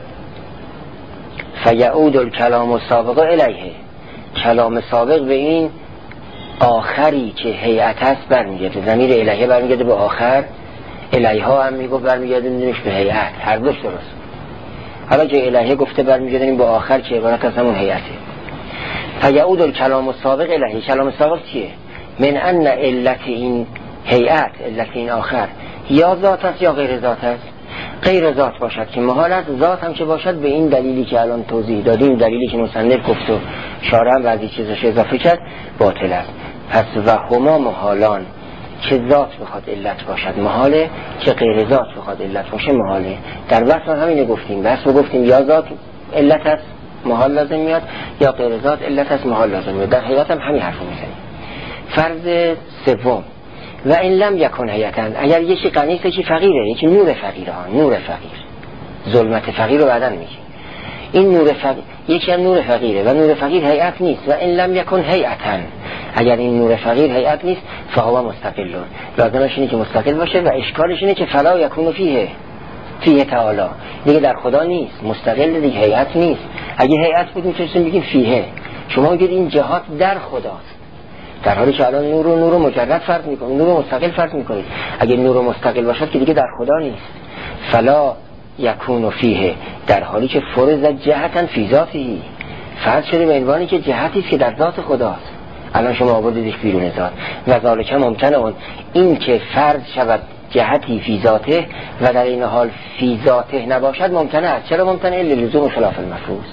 Speaker 1: فیعود الکلام السابق الیه، کلام سابق به این آخری که هیئت است برمیگرده، ضمیر الیه برمیگرده به آخر، الیه ها هم میگفت برمیگرده نمیش به هیئت، هر دوش درست. حالا که الیه گفته برمیگردیم با آخر که عبارت از همون هیئته. فیعود الکلام السابق الیه، کلام سابق چیه؟ من ان علت این هیئت، علت این آخر یا ذات است یا غیر ذات است. غیر ذات باشد که محال است، ذات هم که باشد به این دلیلی که الان توضیح دادیم، دلیلی که مصنف گفت و شارح هم بعضی چیزاش اضافه کرد، باطل است. پس و هما محالان، که ذات بخواد علت باشد محاله، که غیر ذات بخواد علت باشه محاله. در وصف همینه گفتیم، بس رو گفتیم یا ذات علت است محال لازم میاد یا غیر ذات علت است محال لازم میاد. در حقیقت هم همین حرفو میزنیم. فرض سوم، و این لم یکن هیئتا، اگر یکی غنی است یکی فقیره، یکی نور فقیره ها، نور فقیر، ظلمت فقیر رو بعدن میگه. این نور فقیر یکی هم نور فقیره و نور فقیر هیئت نیست. و این لم یکن هیئتا، اگر این نور فقیر هیئت نیست، فهو مستقل، لازمش اینه که مستقل باشه و اشکالش اینه که فلا یکون فیه فیه تعالی، دیگه در خدا نیست، مستقل دیگه، هیئت نیست. اگه هیئت بود میتونستیم بگیم فیه، شما میگید این جهات در خداست، در حالی که الان نور و نور مجرد فرض میکنید، نور مستقل فرض میکنید. اگه نور مستقل باشد که دیگه در خدا نیست. فلا یکون فیه، در حالی که فرض جهتا فی ذاتی، فرض شده به عنوانی که جهتی است که در ذات خداست. الان شما آوردیدش بیرون ذات، و ذالک ممتنع اون، این که فرض شود جهتی فی ذاته و در این حال فی ذاته نباشد ممتنع است. چرا ممتنع؟ لزوم خلاف المفروض.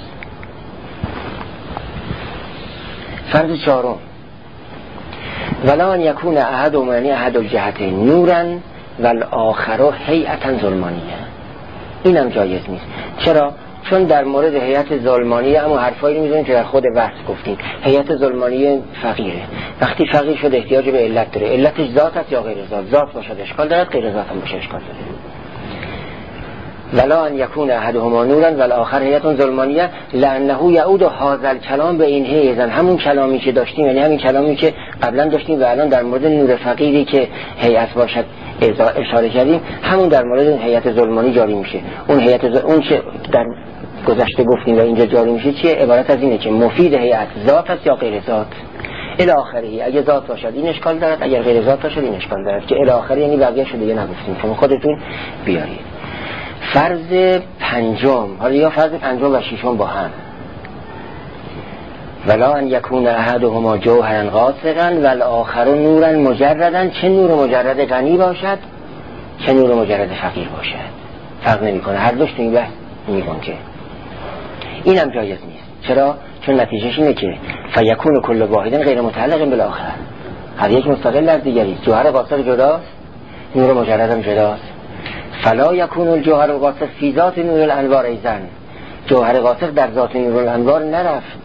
Speaker 1: فرض چهارم، ولا ان یکون احد و معنی احد الجهتین نورا و الاخر هیئتا ظلمانیه. اینم جایز نیست. چرا؟ چون در مورد هیئت ظلمانیه اما حرفایی رو میزنیم که در خود بحث گفتیم. هیئت ظلمانیه فقیره، وقتی فقیر شد احتیاج به علت داره. علتش ذات است یا غیر ذات؟ ذات باشد اشکال دارد، غیر ذات هم باشه اشکال داره. ولا ان یکون احدهما نورا و الاخر هیئت ظلمانیه لانه یعود هذا الکلام به این هیئت، همون کلامی که داشتیم، یعنی همین کلامی که قبلا داشتیم و الان در مورد نور فقیری که هیئت باشد اشاره کردیم، همون در مورد هیئت ظلمانی جاری میشه. اون هیئت ز... اون چه در گذشته گفتیم و اینجا جاری میشه چیه؟ عبارت از اینه که مفید هیئت ذات است یا غیر ذات. الی آخری، اگه ذات باشد این اشکال دارد، اگر غیر ذات باشد این اشکال دارد. که الی آخری یعنی بقیه شده دیگه نگفتیم، شما خودتون بیارید. فرض پنجم، حالا یا فرض پنجم و ششم با هم، ولا ان یکون احدهما جوهرا قاصرا و الاخر نورا مجردا، چه نور مجرد غنی باشد چه نور مجرد فقیر باشد فرق نمیکنه، هر دوش تو این بحث میگنجه. اینم جایز نیست. چرا؟ چون نتیجهش اینه که فیکون کل واحد غیر متعلق بالاخر، هر یک مستقل در دیگری است. جوهر قاصر جداست، نور مجرد هم جداست. فلا یکون الجوهر القاصر فی ذات نور الانوار ایزن، جوهر قاصر در ذات نور الانوار نرفت،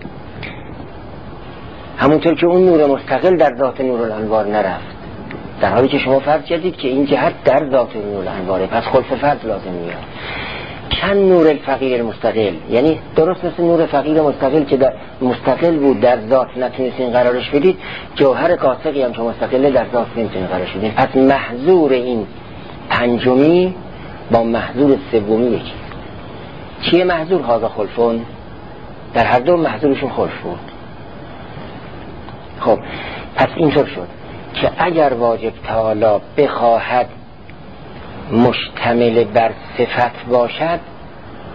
Speaker 1: همونطور که اون نور مستقل در ذات نور الانوار نرفت، در حالی که شما فرض کردید که این جهت در ذات نور الانواره، پس خلف فرض لازم میاد. چند نور الفقیر مستقل، یعنی درست مثل نور فقیر مستقل که در مستقل بود در ذات نتونستین قرارش بدید، جوهر قاصری هم که مستقل در ذات نمیتونین قرارش بدید. پس محظور این پنجمی با محظور سومی یکی. چیه محظور؟ هذا خلفون، در هر دو محظورشون خلف بود. خب پس اینطور شد که اگر واجب تعالی بخواهد مشتمل بر صفت باشد،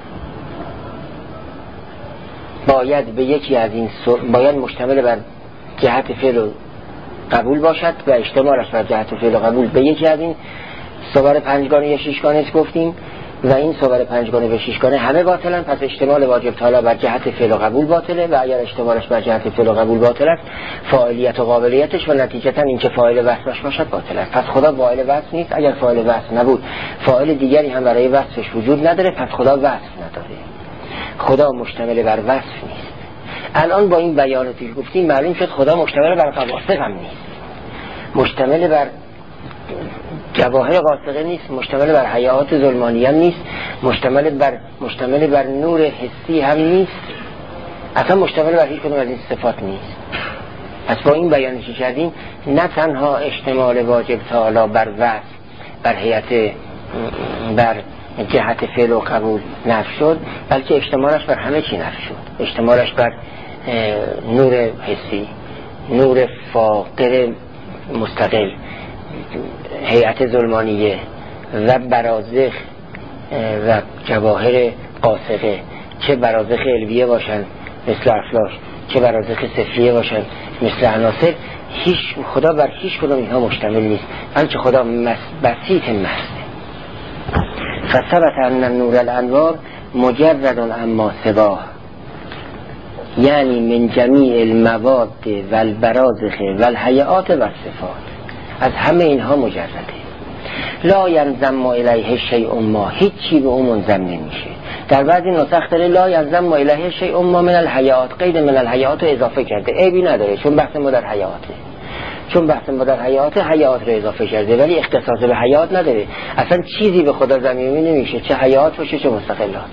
Speaker 1: باید به یکی از این سو... باید مشتمل بر جهت فعل و قبول باشد و اشتمالش بر جهت فعل و قبول به یکی از این صور پنجگانه یا شیشگانه گفتیم و این صور پنجگانه و شیشگانه همه باطلن، پس اشتمال واجب تعالی بر جهت فعل و قبول باطله و اگر اشتمالش بر جهت فعل و قبول باطل است فاعلیت و قابلیتش و نتیجتا این که فاعل وصفش باشد باطل است. پس خدا فاعل وصف نیست. اگر فاعل وصف نبود فاعل دیگری هم برای وصفش وجود نداره، پس خدا وصف نداره. خدا مشتمل بر وصف نیست. الان با این بیاناتی که گفتیم معلوم شد خدا مشتمل بر قواصف هم نیست، مشتمل بر جواهر قاصقه نیست، مشتمل بر حیات ظلمانی هم نیست، مشتمل بر مشتمل بر نور حسی هم نیست، اصلا مشتمل بر هیچ کدوم از این صفات نیست. پس با این بیانی که کردیم نه تنها اشتمال واجب تعالی بر وصف بر هیئت بر جهت فعل و قبول نفی شد، بلکه اشتمالش بر همه چی نفی شد. اشتمالش بر نور حسی، نور فاقر مستقل، هیئت ظلمانیه و برازخ و جواهر قاصقه، چه برازخ علویه باشن مثل افلاک، چه برازخ صفریه باشن مثل عناصر، هیچ خدا بر هیچ کدوم اینها مشتمل نیست، بلکه خدا بسیط محض. فثبت ان نور الانوار مجرد اما سواه، یعنی من جمیع المواد و البرازخ و الحیات و الصفات، از همه اینها مجرده. لا ینضم الیه شیء ما، هیچی به اون منضم نمیشه. در بعضی نسخ داره لا ینضم الیه شیء ما من الحیات، قید من الحیات رو اضافه کرده، عیبی نداره چون بحث ما در حیاته، چون بحث ما در حیات حیات رو اضافه کرده ولی اختصاص به حیات نداره. اصلا چیزی به خدا ضمیمی نمیشه، چه حیات باشه چه مستقلات.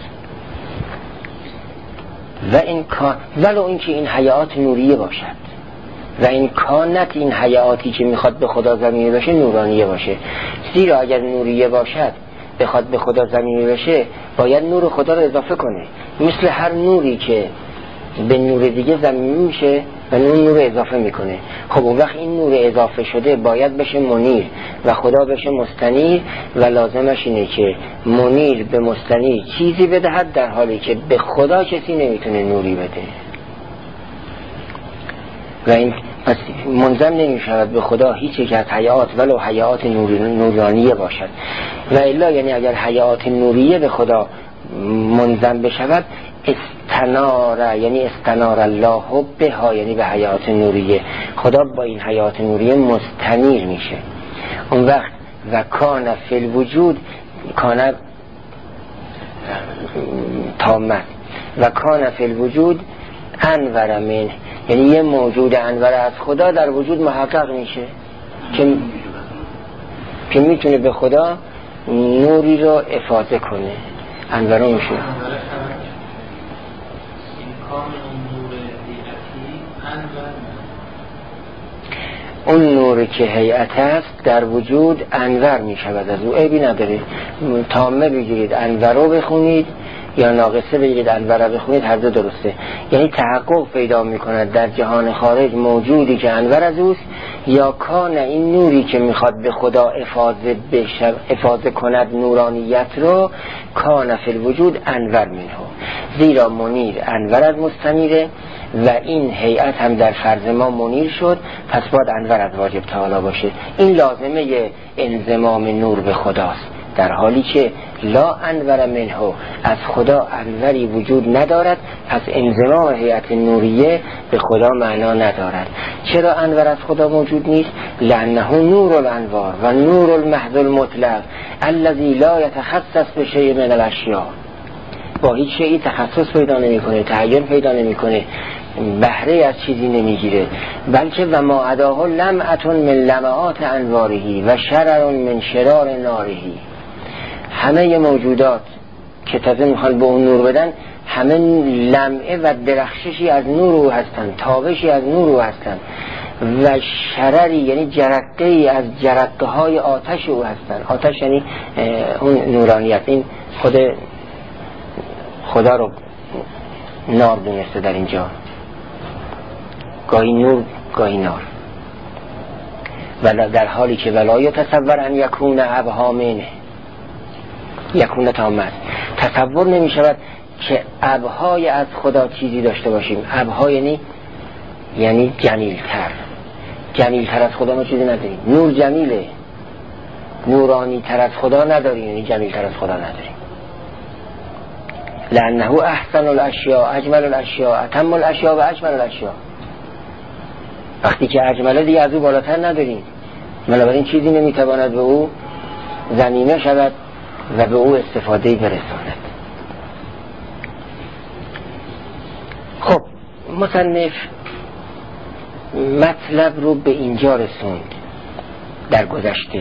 Speaker 1: و این کان ولو اینکه این حیات نوریه باشد و این کانت این حیاتی که میخواد به خدا ضمیمی بشه نورانیه باشه، زیرا اگر نوریه باشد بخواد به خدا ضمیمی بشه باید نور خدا رو اضافه کنه، مثل هر نوری که به نور دیگه ضمیمی میشه و اون نور اضافه میکنه. خب اون وقت این نور اضافه شده باید بشه منیر و خدا بشه مستنیر و لازمش اینه که منیر به مستنیر چیزی بدهد، در حالی که به خدا کسی نمیتونه نوری بده و این پس منضم نمیشود به خدا هیچ یک از حیات ولو حیات نورانیه باشد. و الا یعنی اگر حیات نوریه به خدا منضم بشود استنار، یعنی استنار الله بها، یعنی به حیات نوریه، خدا با این حیات نوریه مستنیر میشه. اون وقت و کان فی الوجود، کان تامت و کان فی الوجود انور من، یعنی یه موجود انور از خدا در وجود محقق میشه که که میتونه به خدا نوری رو افاضه کنه، انور میشه. اون نور که هیئت است در وجود انور می شود، از او عیبی نداره. تامه بگیرید انور رو بخونید یا ناقصه بگیرید انور رو بخونید، هر دو درسته. یعنی تحقق پیدا می کند در جهان خارج موجودی که انور از اوست، یا کان این نوری که میخواد به خدا افاضه بشه، افاضه کند نورانیت رو، کان فی الوجود انور منه، زیرا منیر انور از مستنیره و این هیئت هم در فرض ما منیر شد، پس باید انور از واجب تعالی باشه. این لازمه انضمام نور به خداست، در حالی که لا انور منه، از خدا انوری وجود ندارد، پس انضمام هیئت نوریه به خدا معنا ندارد. چرا انور از خدا موجود نیست؟ لانه نور الانوار و نور المحض المطلق الذي لا يتخصص بشیء من الاشیاء، با هیچ شیئی تخصص پیدا نمیکنه، تعین پیدا نمیکنه، بهره از چیزی نمیگیره، بلکه و ما اداه لمعتون من لمعات انوارهی و شرر من شرار نارهی. همه موجودات که تازه میخوان به اون نور بدن همه لمعه و درخششی از نور او هستن، تابشی از نور او هستن و شرری یعنی جرقه ای از جرقه های آتش او هستن. آتش یعنی اون نورانیت. این خود خدا رو نار دونسته در اینجا، گاهی نور گاهی نار، و در حالی که ولای تصور ان یکون ابهامینه یکون تامت، تصور نمی شود که ابهای از خدا چیزی داشته باشیم. ابها یعنی یعنی جمیلتر. جمیلتر از خدا ما چیزی نداریم. نور جمیله، نورانی تر از خدا نداریم، یعنی جمیلتر از خدا نداریم. لأنه احسن الاشیاء اجمل الاشیاء اتم الاشیاء و اجمل الاشیاء. وقتی که اجمله دیگه از او بالاتر نداریم، بنابراین چیزی نمیتواند به او ضمیمه شود و به او استفاده برساند. خب مصنف مطلب رو به اینجا رسوند در گذشته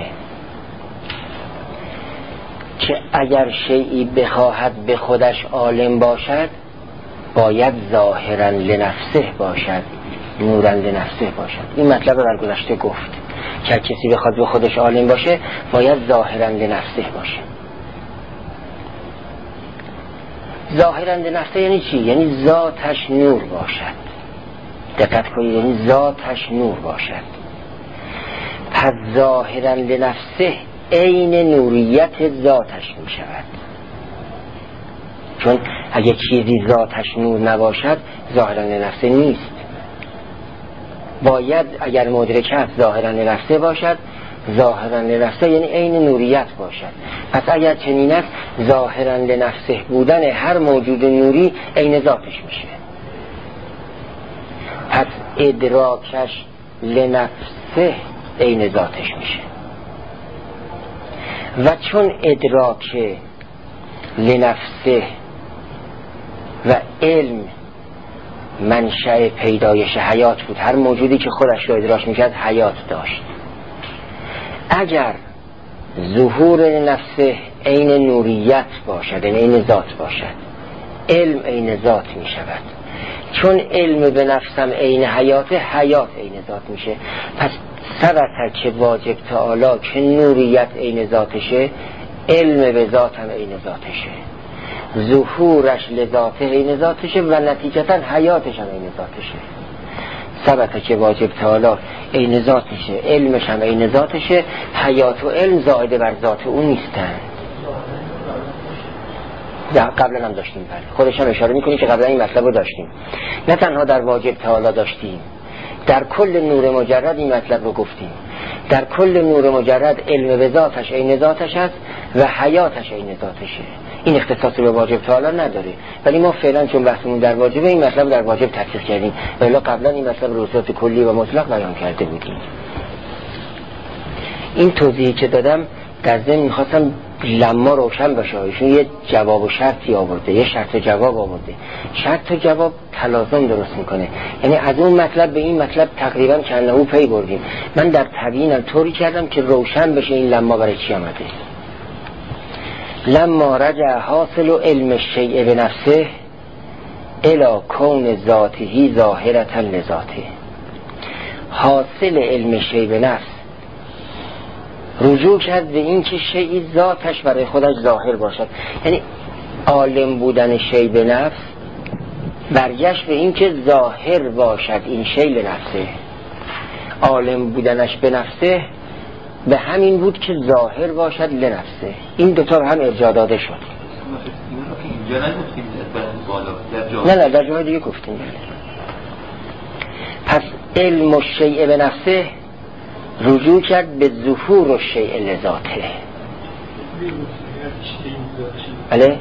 Speaker 1: که اگر شیئی بخواهد به خودش عالم باشد باید ظاهرا لنفسه باشد، نورا لنفسه باشد. این مطلب رو در گذشته گفت که کسی بخواد به خودش عالم باشه باید ظاهرا لنفسه باشه. ظاهرا لنفسه یعنی چی؟ یعنی ذاتش نور باشد. دقت کنید، یعنی ذاتش نور باشد. پس ظاهرا لنفسه عین نوریت ذاتش می شود. چون اگه چیزی ذاتش نور نباشد ظاهرا لنفسه نیست. باید اگر مدرک است ظاهرا لنفسه باشد، ظاهرا لنفسه یعنی عین نوریت باشد. پس اگر چنین است ظاهرا لنفسه بودن هر موجود نوری عین ذاتش میشه. پس ادراکش لنفسه عین ذاتش میشه. و چون ادراک لنفسه و علم منشأ پیدایش حیات بود، هر موجودی که خودش را ادراک میکرد حیات داشت. اگر ظهور نفسه عین نوریت باشد، عین ذات باشد، علم عین ذات میشود. چون علم به نفسم عین حیات، حیات عین ذات میشه. پس ثبت که واجب تعالی که نوریت عین ذاتشه، علم به ذات هم عین ذاتشه، ظهورش لذاته عین ذاتشه و نتیجتا حیاتش هم عین ذاتشه. ثبت که واجب تعالی عین ذاتشه، علمش هم عین ذاتشه، حیات و علم زائده بر ذات او نیستن. قبلا هم داشتیم، بله خودش هم اشاره میکنی که قبلا این مطلب رو داشتیم. نه تنها در واجب تعالی داشتیم، در کل نور مجرد این مطلب رو گفتیم. در کل نور مجرد علم به ذاتش عین ذاتش است و حیاتش عین ذاتشه. این اختصاص به واجب تعالی نداره، ولی ما فعلا چون بحثمون در واجبه این مطلب در واجب تفسیر کردیم، ولی قبلا این مطلب رو صورت کلی و مطلق بیان کرده بودیم. این توضیحی که دادم در ضمن می‌خواستم لما روشن بشه. ایشون یه جواب و شرطی آورده، یه شرط و جواب آورده. شرط و جواب تلازم درست میکنه، یعنی از اون مطلب به این مطلب تقریبا کنهو پی بردیم. من در تبیینم طوری کردم که روشن بشه این لما برای چی آمده. لما رجع حاصل و علم الشیء به نفسه الی کون ذاته ظاهرة لذاته. حاصل علم شیء به نفس رجوع کرد به این که شیئی ذاتش برای خودش ظاهر باشد، یعنی عالم بودن شیء به نفس برگشت به این که ظاهر باشد این شیء لنفسه. عالم بودنش به نفسه به همین بود که ظاهر باشد لنفسه. این دوتا هم ارجاع داده شد. نه نه در جای دیگه گفتیم. پس علم الشیء به نفسه رجوع کرد به ظهور الشیء لذاته. بله؟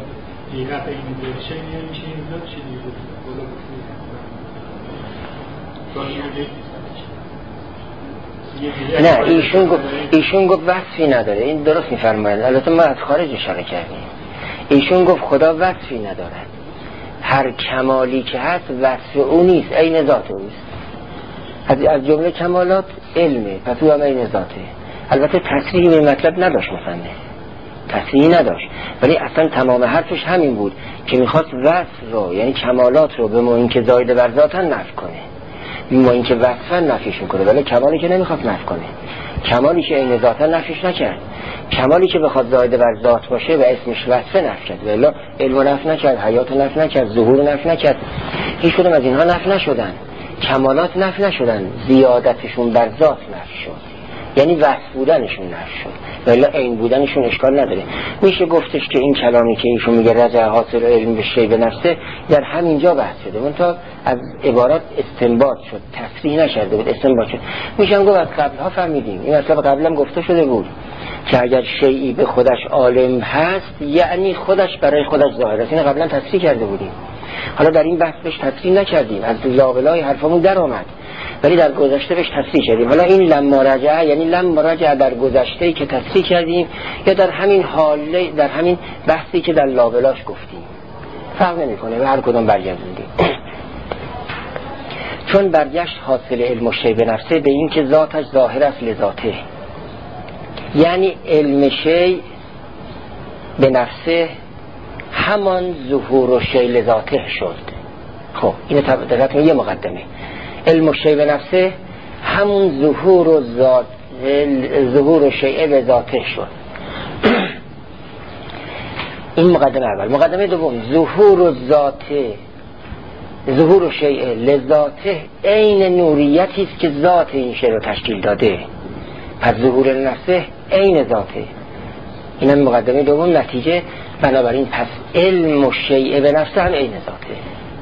Speaker 1: نه ایشون گفت ایشون گفت وصفی نداره. این درست میفرماید، البته ما از خارج اشاره کردیم. ایشون گفت خدا وصفی ندارد، هر کمالی که هست وصف او نیست، عین ذات اوست. از جمله کمالات علمه، پس او هم عین ذاته. البته تصریحی به مطلب نداشت، مثلا تصریحی نداشت، ولی اصلا تمام حرفش همین بود که میخواست وصف رو یعنی کمالات رو به ما اینکه زائد بر ذاتن نفی کنه، ما اینکه وصفا نفیشون کنه، ولی کمالی که نمیخواست نفی کنه. کمالی که عین ذاتن نفیش نکرد، کمالی که بخواد زائد بر ذات باشه و اسمش وصفه نفی کرد، ولی علم نفی نکرد، حیات نفی نکرد، ظهور نفی نکرد. هیچ کدوم از اینها نفی نشدن. کمالات نفی نشدن، زیادتشون بر ذات نفی شد. یعنی وصف بودنشون نفی شد، ولی عین بودنشون اشکال نداره. میشه گفتش که این کلامی که ایشون میگه رجع حاصل علم به شی به نفسه در همینجا بحث شده، اون تا از عبارات استنباط شد، تصریح نشده بود، استنباط شد. میشم گفت از قبلها فهمیدیم، این اصلا قبلا گفته شده بود که اگر شیئی به خودش عالم هست یعنی خودش برای خودش ظاهر است. این قبلا تصریح کرده بودیم، حالا در این بحث بهش تصریح نکردیم، از لابلای حرفمون در آمد، ولی در گذشته بهش تصریح کردیم. حالا این لما رجع یعنی لما رجع در گذشته که تصریح کردیم یا در همین حاله، در همین بحثی که در لابلاش گفتیم، فرق نمیکنه، به هر کدوم برگردوندیم. چون برگشت حاصل علم و شی به نفسه به این که ذاتش ظاهر است لذاته، یعنی علم شی به نفسه همان ظهور و شی لذاته شد. خب این دقیقا یه مقدمه، علم و شی به نفسه همون ظهور و ذات ظهور و شیء لذاته شد. این مقدمه اول. مقدمه دوم، ظهور و ذاته ظهور و شیء لذاته عین نوریتی است که ذات این شی رو تشکیل داده، پس ظهور نفسه عین ذاته. اینم مقدمه دوم. نتیجه بنابراین پس علم و شیء به نفسه هم عین ذاته.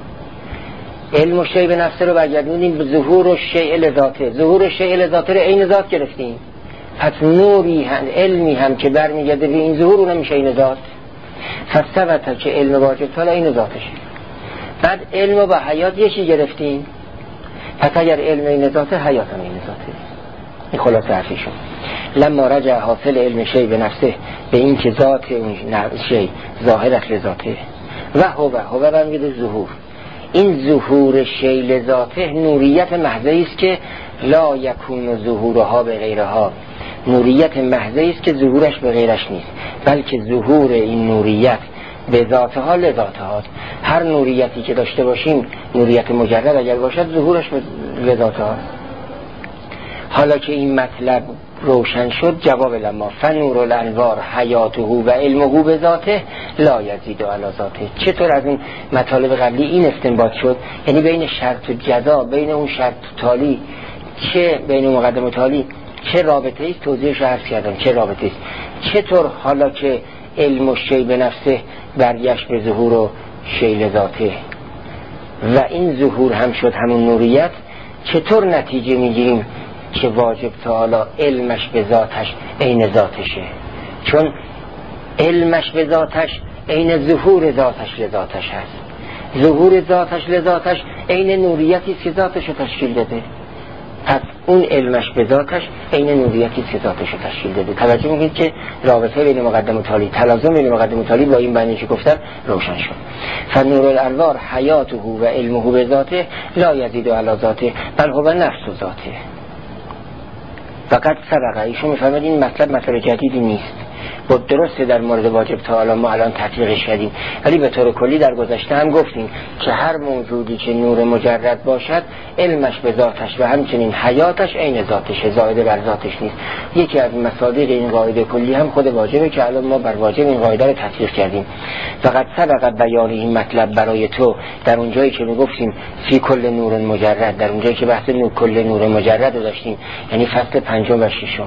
Speaker 1: علم و شیء به نفسه رو برگردوندیم به ظهور و شیء لذاته، ظهور و شیء لذاته رو عین ذات گرفتیم، پس نوری هم علمی هم که برمیگرده به این ظهور اونم میشه عین ذات. پس ثبت که علم واجب تعالی عین ذاتشه. بعد علم و با حیات یه چی گرفتیم، پس اگر علم عین ذاته حیات هم عین ذاته. این خلاصه حرفیشون. لما رجع حاصل علم شیء به نفسه به این که ذات اون شیء ظاهر است لذاته و هو هو برمیگرده ظهور. این ظهور شیء لذاته نوریت محضی است که لا یکون ظهورها به غیرها، نوریت محضی است که ظهورش به غیرش نیست، بلکه ظهور این نوریت به ذاتها لذاتها. هر نوریتی که داشته باشیم، نوریت مجرد اگر باشد، ظهورش به لذاتها. حالا که این مطلب روشن شد، جواب لما فنور الانوار حیاته و علمه به ذاته لا یزید علی ذاته. چطور از این مطالب قبلی این استنباط شد؟ یعنی بین شرط و جزا، بین اون شرط و تالی، چه بین مقدم و تالی چه رابطه است؟ توضیحش عرض کردم چه رابطه است. چطور حالا که علم و شیء به نفسه برگشت به ظهور و شیء لذاته و این ظهور هم شد همون نوریت، چطور نتیجه میگیریم که واجب تعالی علمش به ذاتش عین ذاتشه؟ چون علمش به ذاتش عین ظهور ذاتش لذاتش هست، ظهور ذاتش لذاتش عین نوریتی است که ذاتش رو تشکیل داده، پس اون علمش به ذاتش عین نوریتی است که ذاتش رو تشکیل داده. توجه میکنید که رابطه بین مقدم و تالی، تلازم بین مقدم و تالی با این بینی که گفتم روشن شد. فنور الانوار حیاته و علمه به ذاته لا یزید علی ذاته بل هو نفس ذاته. فقط سبقه ایشون میفهمد این مطلب مطلب جدیدی نیست. بود درسته در مورد واجب تعالی ما الان تطبیقش کردیم، ولی به طور کلی در گذشته هم گفتیم که هر موجودی که نور مجرد باشد علمش به ذاتش و همچنین حیاتش عین ذاتشه، زائد بر ذاتش نیست. یکی از مصادیق این قاعده کلی هم خود واجبه که الان ما بر واجب این قاعده رو تطبیق کردیم. فقط سبق بیان این مطلب برای تو در اون جایی که میگفتیم فی کل نور مجرد، در اون جایی که بحث نور کل نور مجرد رو داشتیم، یعنی فصل پنجم و ششم،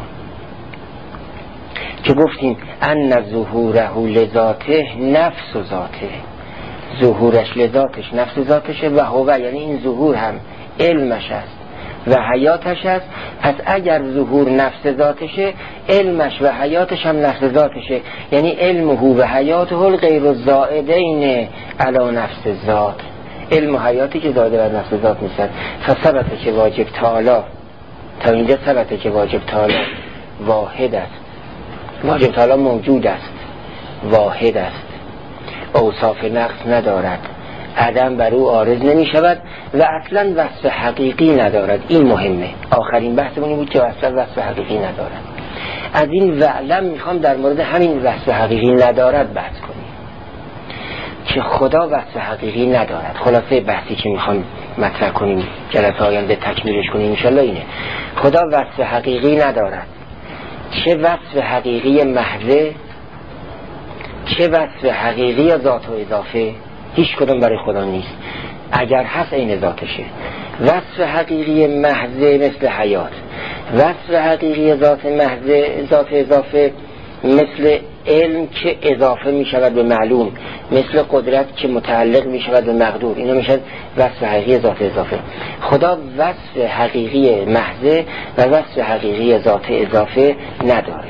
Speaker 1: که گفتیم ان ظهوره لذاته نفس ذاته، ظهورش لذاتش نفس ذاتشه و هو یعنی این ظهور هم علمش است و حیاتش است. پس اگر ظهور نفس ذاتشه، علمش و حیاتش هم نفس ذاتشه، یعنی علمه و حیاته الغیر الزائدین علی نفس ذات، علم و حیاتی که زائد بر نفس ذات نیستن. فثبت که واجب تعالی، تا اینجا ثبت که واجب تعالی واحد است، واجب تعالی موجود است، واحد است، اوصاف نقص ندارد، عدم بر او عارض نمی شود و اصلا وصف حقیقی ندارد. این مهمه، آخرین بحثمون بود که اصلا وصف حقیقی ندارد. از این وعلم میخوام در مورد همین وصف حقیقی ندارد بحث کنیم که خدا وصف حقیقی ندارد. خلاصه بحثی که میخوام مطرح کنیم جلسه آینده تکمیلش کنیم انشالله اینه: خدا وصف حقیقی ندارد، چه وصف حقیقی محضه، چه وصف حقیقی یا ذات و اضافه، هیچ کدوم برای خدا نیست. اگر هست عین ذاتشه. وصف حقیقی محضه مثل حیات، وصف حقیقی ذات محض، ذات اضافه، مثل علم که اضافه می شود به معلوم، مثل قدرت که متعلق می شود به مقدور، اینا میشن وصف حقیقی ذات اضافه. خدا وصف حقیقی محض و وصف حقیقی ذات اضافه نداره،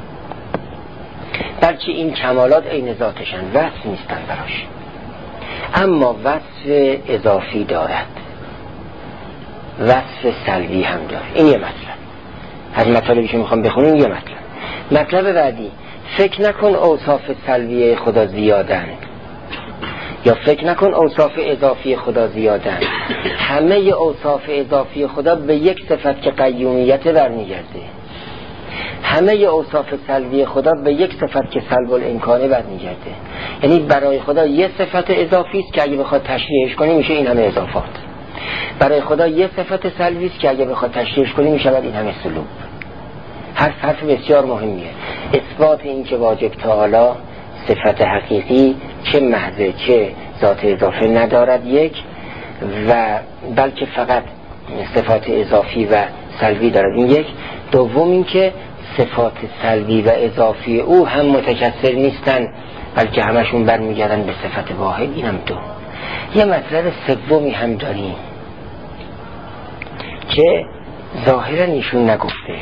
Speaker 1: بلکه این کمالات عین ذاتشن، وصف نیستن براش. اما وصف اضافی دارد، وصف سلبی هم داره. این یه مطلب از مطالبی که میخوام بخونیم. یه مطلب مطلب بعدی، فکر نکن اوصاف سلبی خدا زیادن، یا فکر نکن اوصاف اضافی خدا زیادن. همه اوصاف اضافی خدا به یک صفت که قیومیت برمیگرده، همه اوصاف سلبی خدا به یک صفت که سلب الامکانه برمیگرده. یعنی برای خدا یه صفت اضافی است که اگه بخواد تشریحش کنی میشه این همه اضافات. برای خدا یه صفت سلبی است که اگه بخواد تشریحش کنی میشه این همه سلوک. هر حرف بسیار مهمیه. اثبات این که واجب تعالی صفت حقیقی چه محض چه ذات اضافه ندارد یک، و بلکه فقط صفات اضافی و سلبی دارد این یک. دوم این که صفات سلبی و اضافی او هم متکثر نیستن، بلکه همشون برمیگردن به صفت واحد. اینم دو. یه مطلب سومی هم داریم که ظاهرا ایشون نگفته،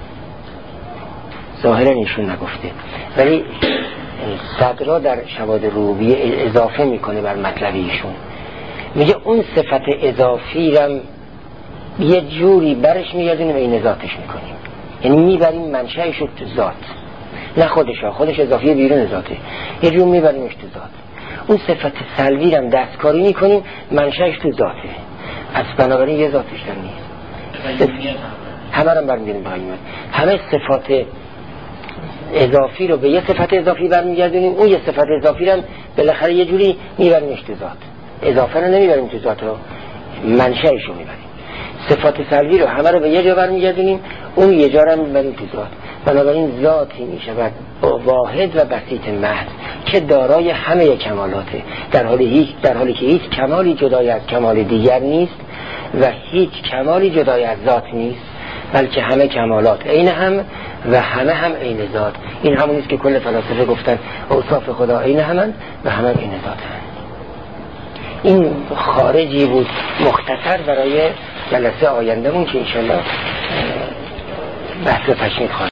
Speaker 1: ظاهرا ایشون نگفته ولی صدرا در شواهد ربوبیه اضافه میکنه بر مطلب ایشون. میگه اون صفت اضافی رم یه جوری برش میگردیم و این ذاتش میکنیم، یعنی میبریم منشأش رو تو ذات، نه خودش ها. خودش اضافی بیرون ذاته، یه جور میبریمش تو ذات. اون صفت سلبی رم دستکاری میکنیم منشأش تو ذاته، پس بنابراین یه ذاتش در نیست. همه رم برمیگردیم به قیومیت. همه صفات اضافی رو به یه صفت اضافی برمیگردونیم، اون یه صفت اضافی رو بالاخره یه جوری میبریمش تو ذات. اضافه رو نمیبریم تو ذات، رو منشأش رو میبریم. صفات سلبی رو همه رو به یه جا برمیگردونیم، اون یه جا رو میبریم تو ذات. بنابراین ذاتی میشود واحد و بسیط محض که دارای همه کمالاته، در حالی هیچ در حالی که هیچ کمالی جدای از کمال دیگر نیست و هیچ کمالی جدای از ذات نیست، بلکه همه کمالات عین هم و همه هم عین ذات. این همونیست که کل فلاسفه گفتن اوصاف خدا عین همن و همه عین ذاتن. این خارجی بود مختصر برای جلسه آیندهمون که انشالله بحث تشمیل خواهد.